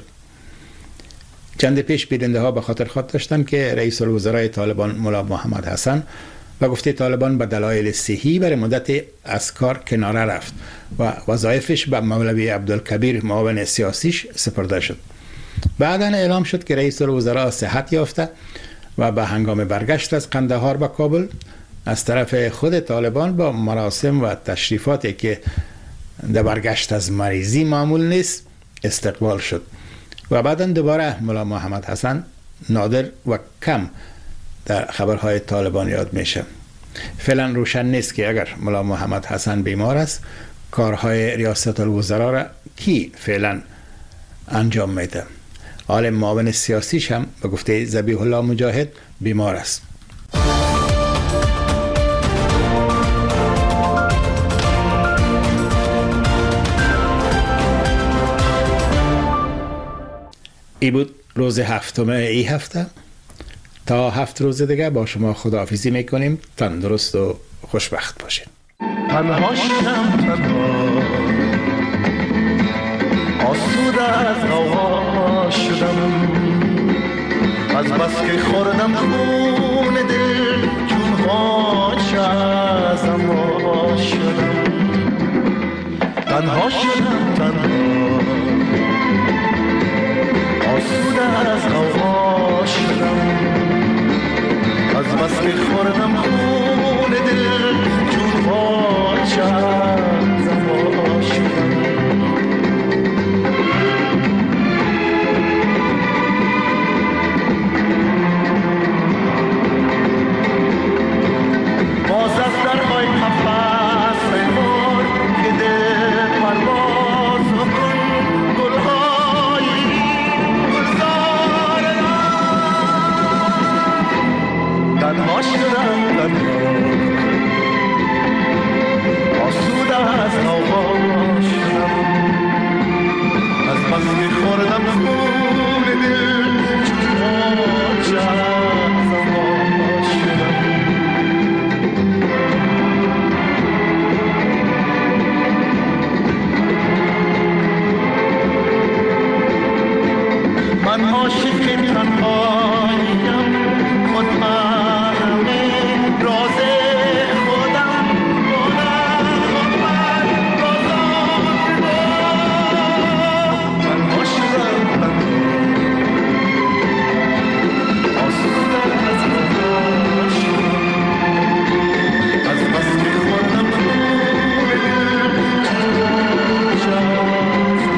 چند پیش بیننده ها به خاطر خود داشتند که رئیس الوزراء طالبان مولا محمد حسن و گفته طالبان به دلایل صحی برای مدت از کار کناره رفت و وظایفش به مولوی عبدالکبیر معاون سیاسیش سپرده شد. بعداً اعلام شد که رئیس الوزراء صحت یافته و به هنگام برگشت از قندهار به کابل از طرف خود طالبان با مراسم و تشریفاتی که در برگشت از مریضی معمول نیست استقبال شد و بعداً دوباره مولا محمد حسن نادر و کم در خبرهای طالبان یاد میشه. فعلا روشن نیست که اگر مولا محمد حسن بیمار است، کارهای ریاست الوزراء را کی فعلا انجام میده. حال معاون سیاسیش هم به گفته ذبیح الله مجاهد بیمار است. ای بود روز هفتم ای هفته. تا 7 روز دیگه با شما خداحافظی میکنیم. تندرست و خوشبخت باشین. تنها شدم، تنها آسوده از غوغا شدم، از بس که خوردم خون دل چون غاچه ازم وا شدم. تنها شدم، تنها آسوده از غوغا شدم، از بس که خوردم خون دل چون غاچه ازم وا شدم. باز از درهای قفس ببار که دل پرواز کن، گلهای گلزار تنها شدم، تنها آسوده از غوغا شدم، از بس که خوردم خون دل چون غاچه ازم وا شدم. من عاشق تنهاییم، خود محرم راز خودم، من عاشقم، آسوده از غوغا شدم، از بس که خوردم خون دل چون غاچه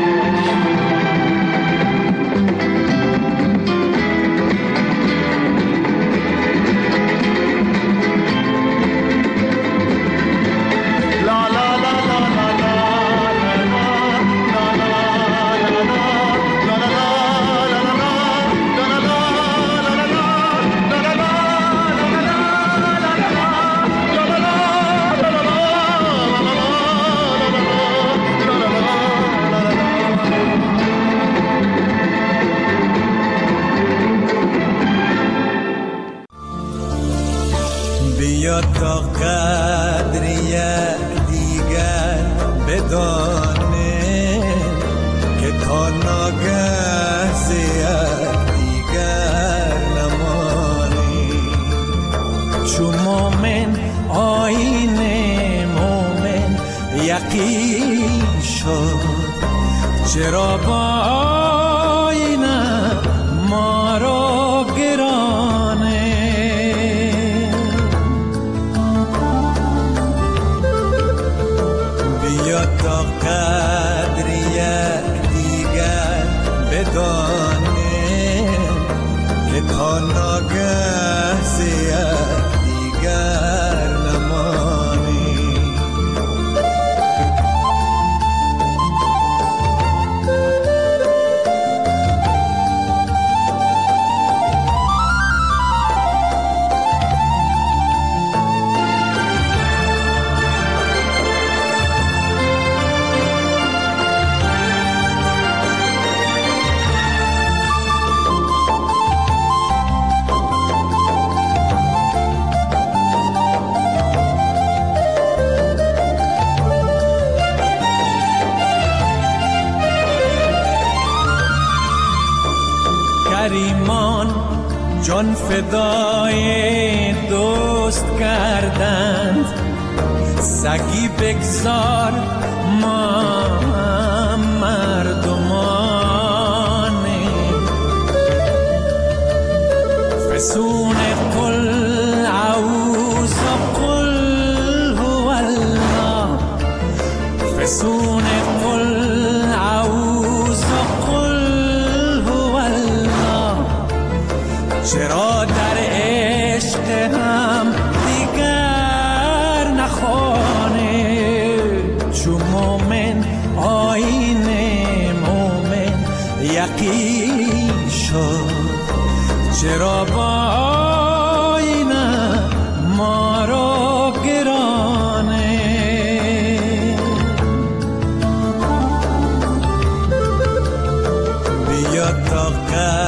بیا تا قدر یک دیگر بدانه که تا ناگه ز یک دیگر نمانی. چو مومن آیین مومن یقین شد، چرا با آینه ما را گرانه. تا قدر یک دیگر بدانه که تا ناگه ز یک دیگر نمانی. کریمان جان فدای دوست کردند، سگی بگذار ما مردمانه. فسون قل اعوذ قل هو الله، فسون قل اعوذ قل هو الله. چرا در عشق هم دیگر نخوانه؟ چو مومن آیین مومن یقین شد چرا با آینه ما را گرانه بیا تا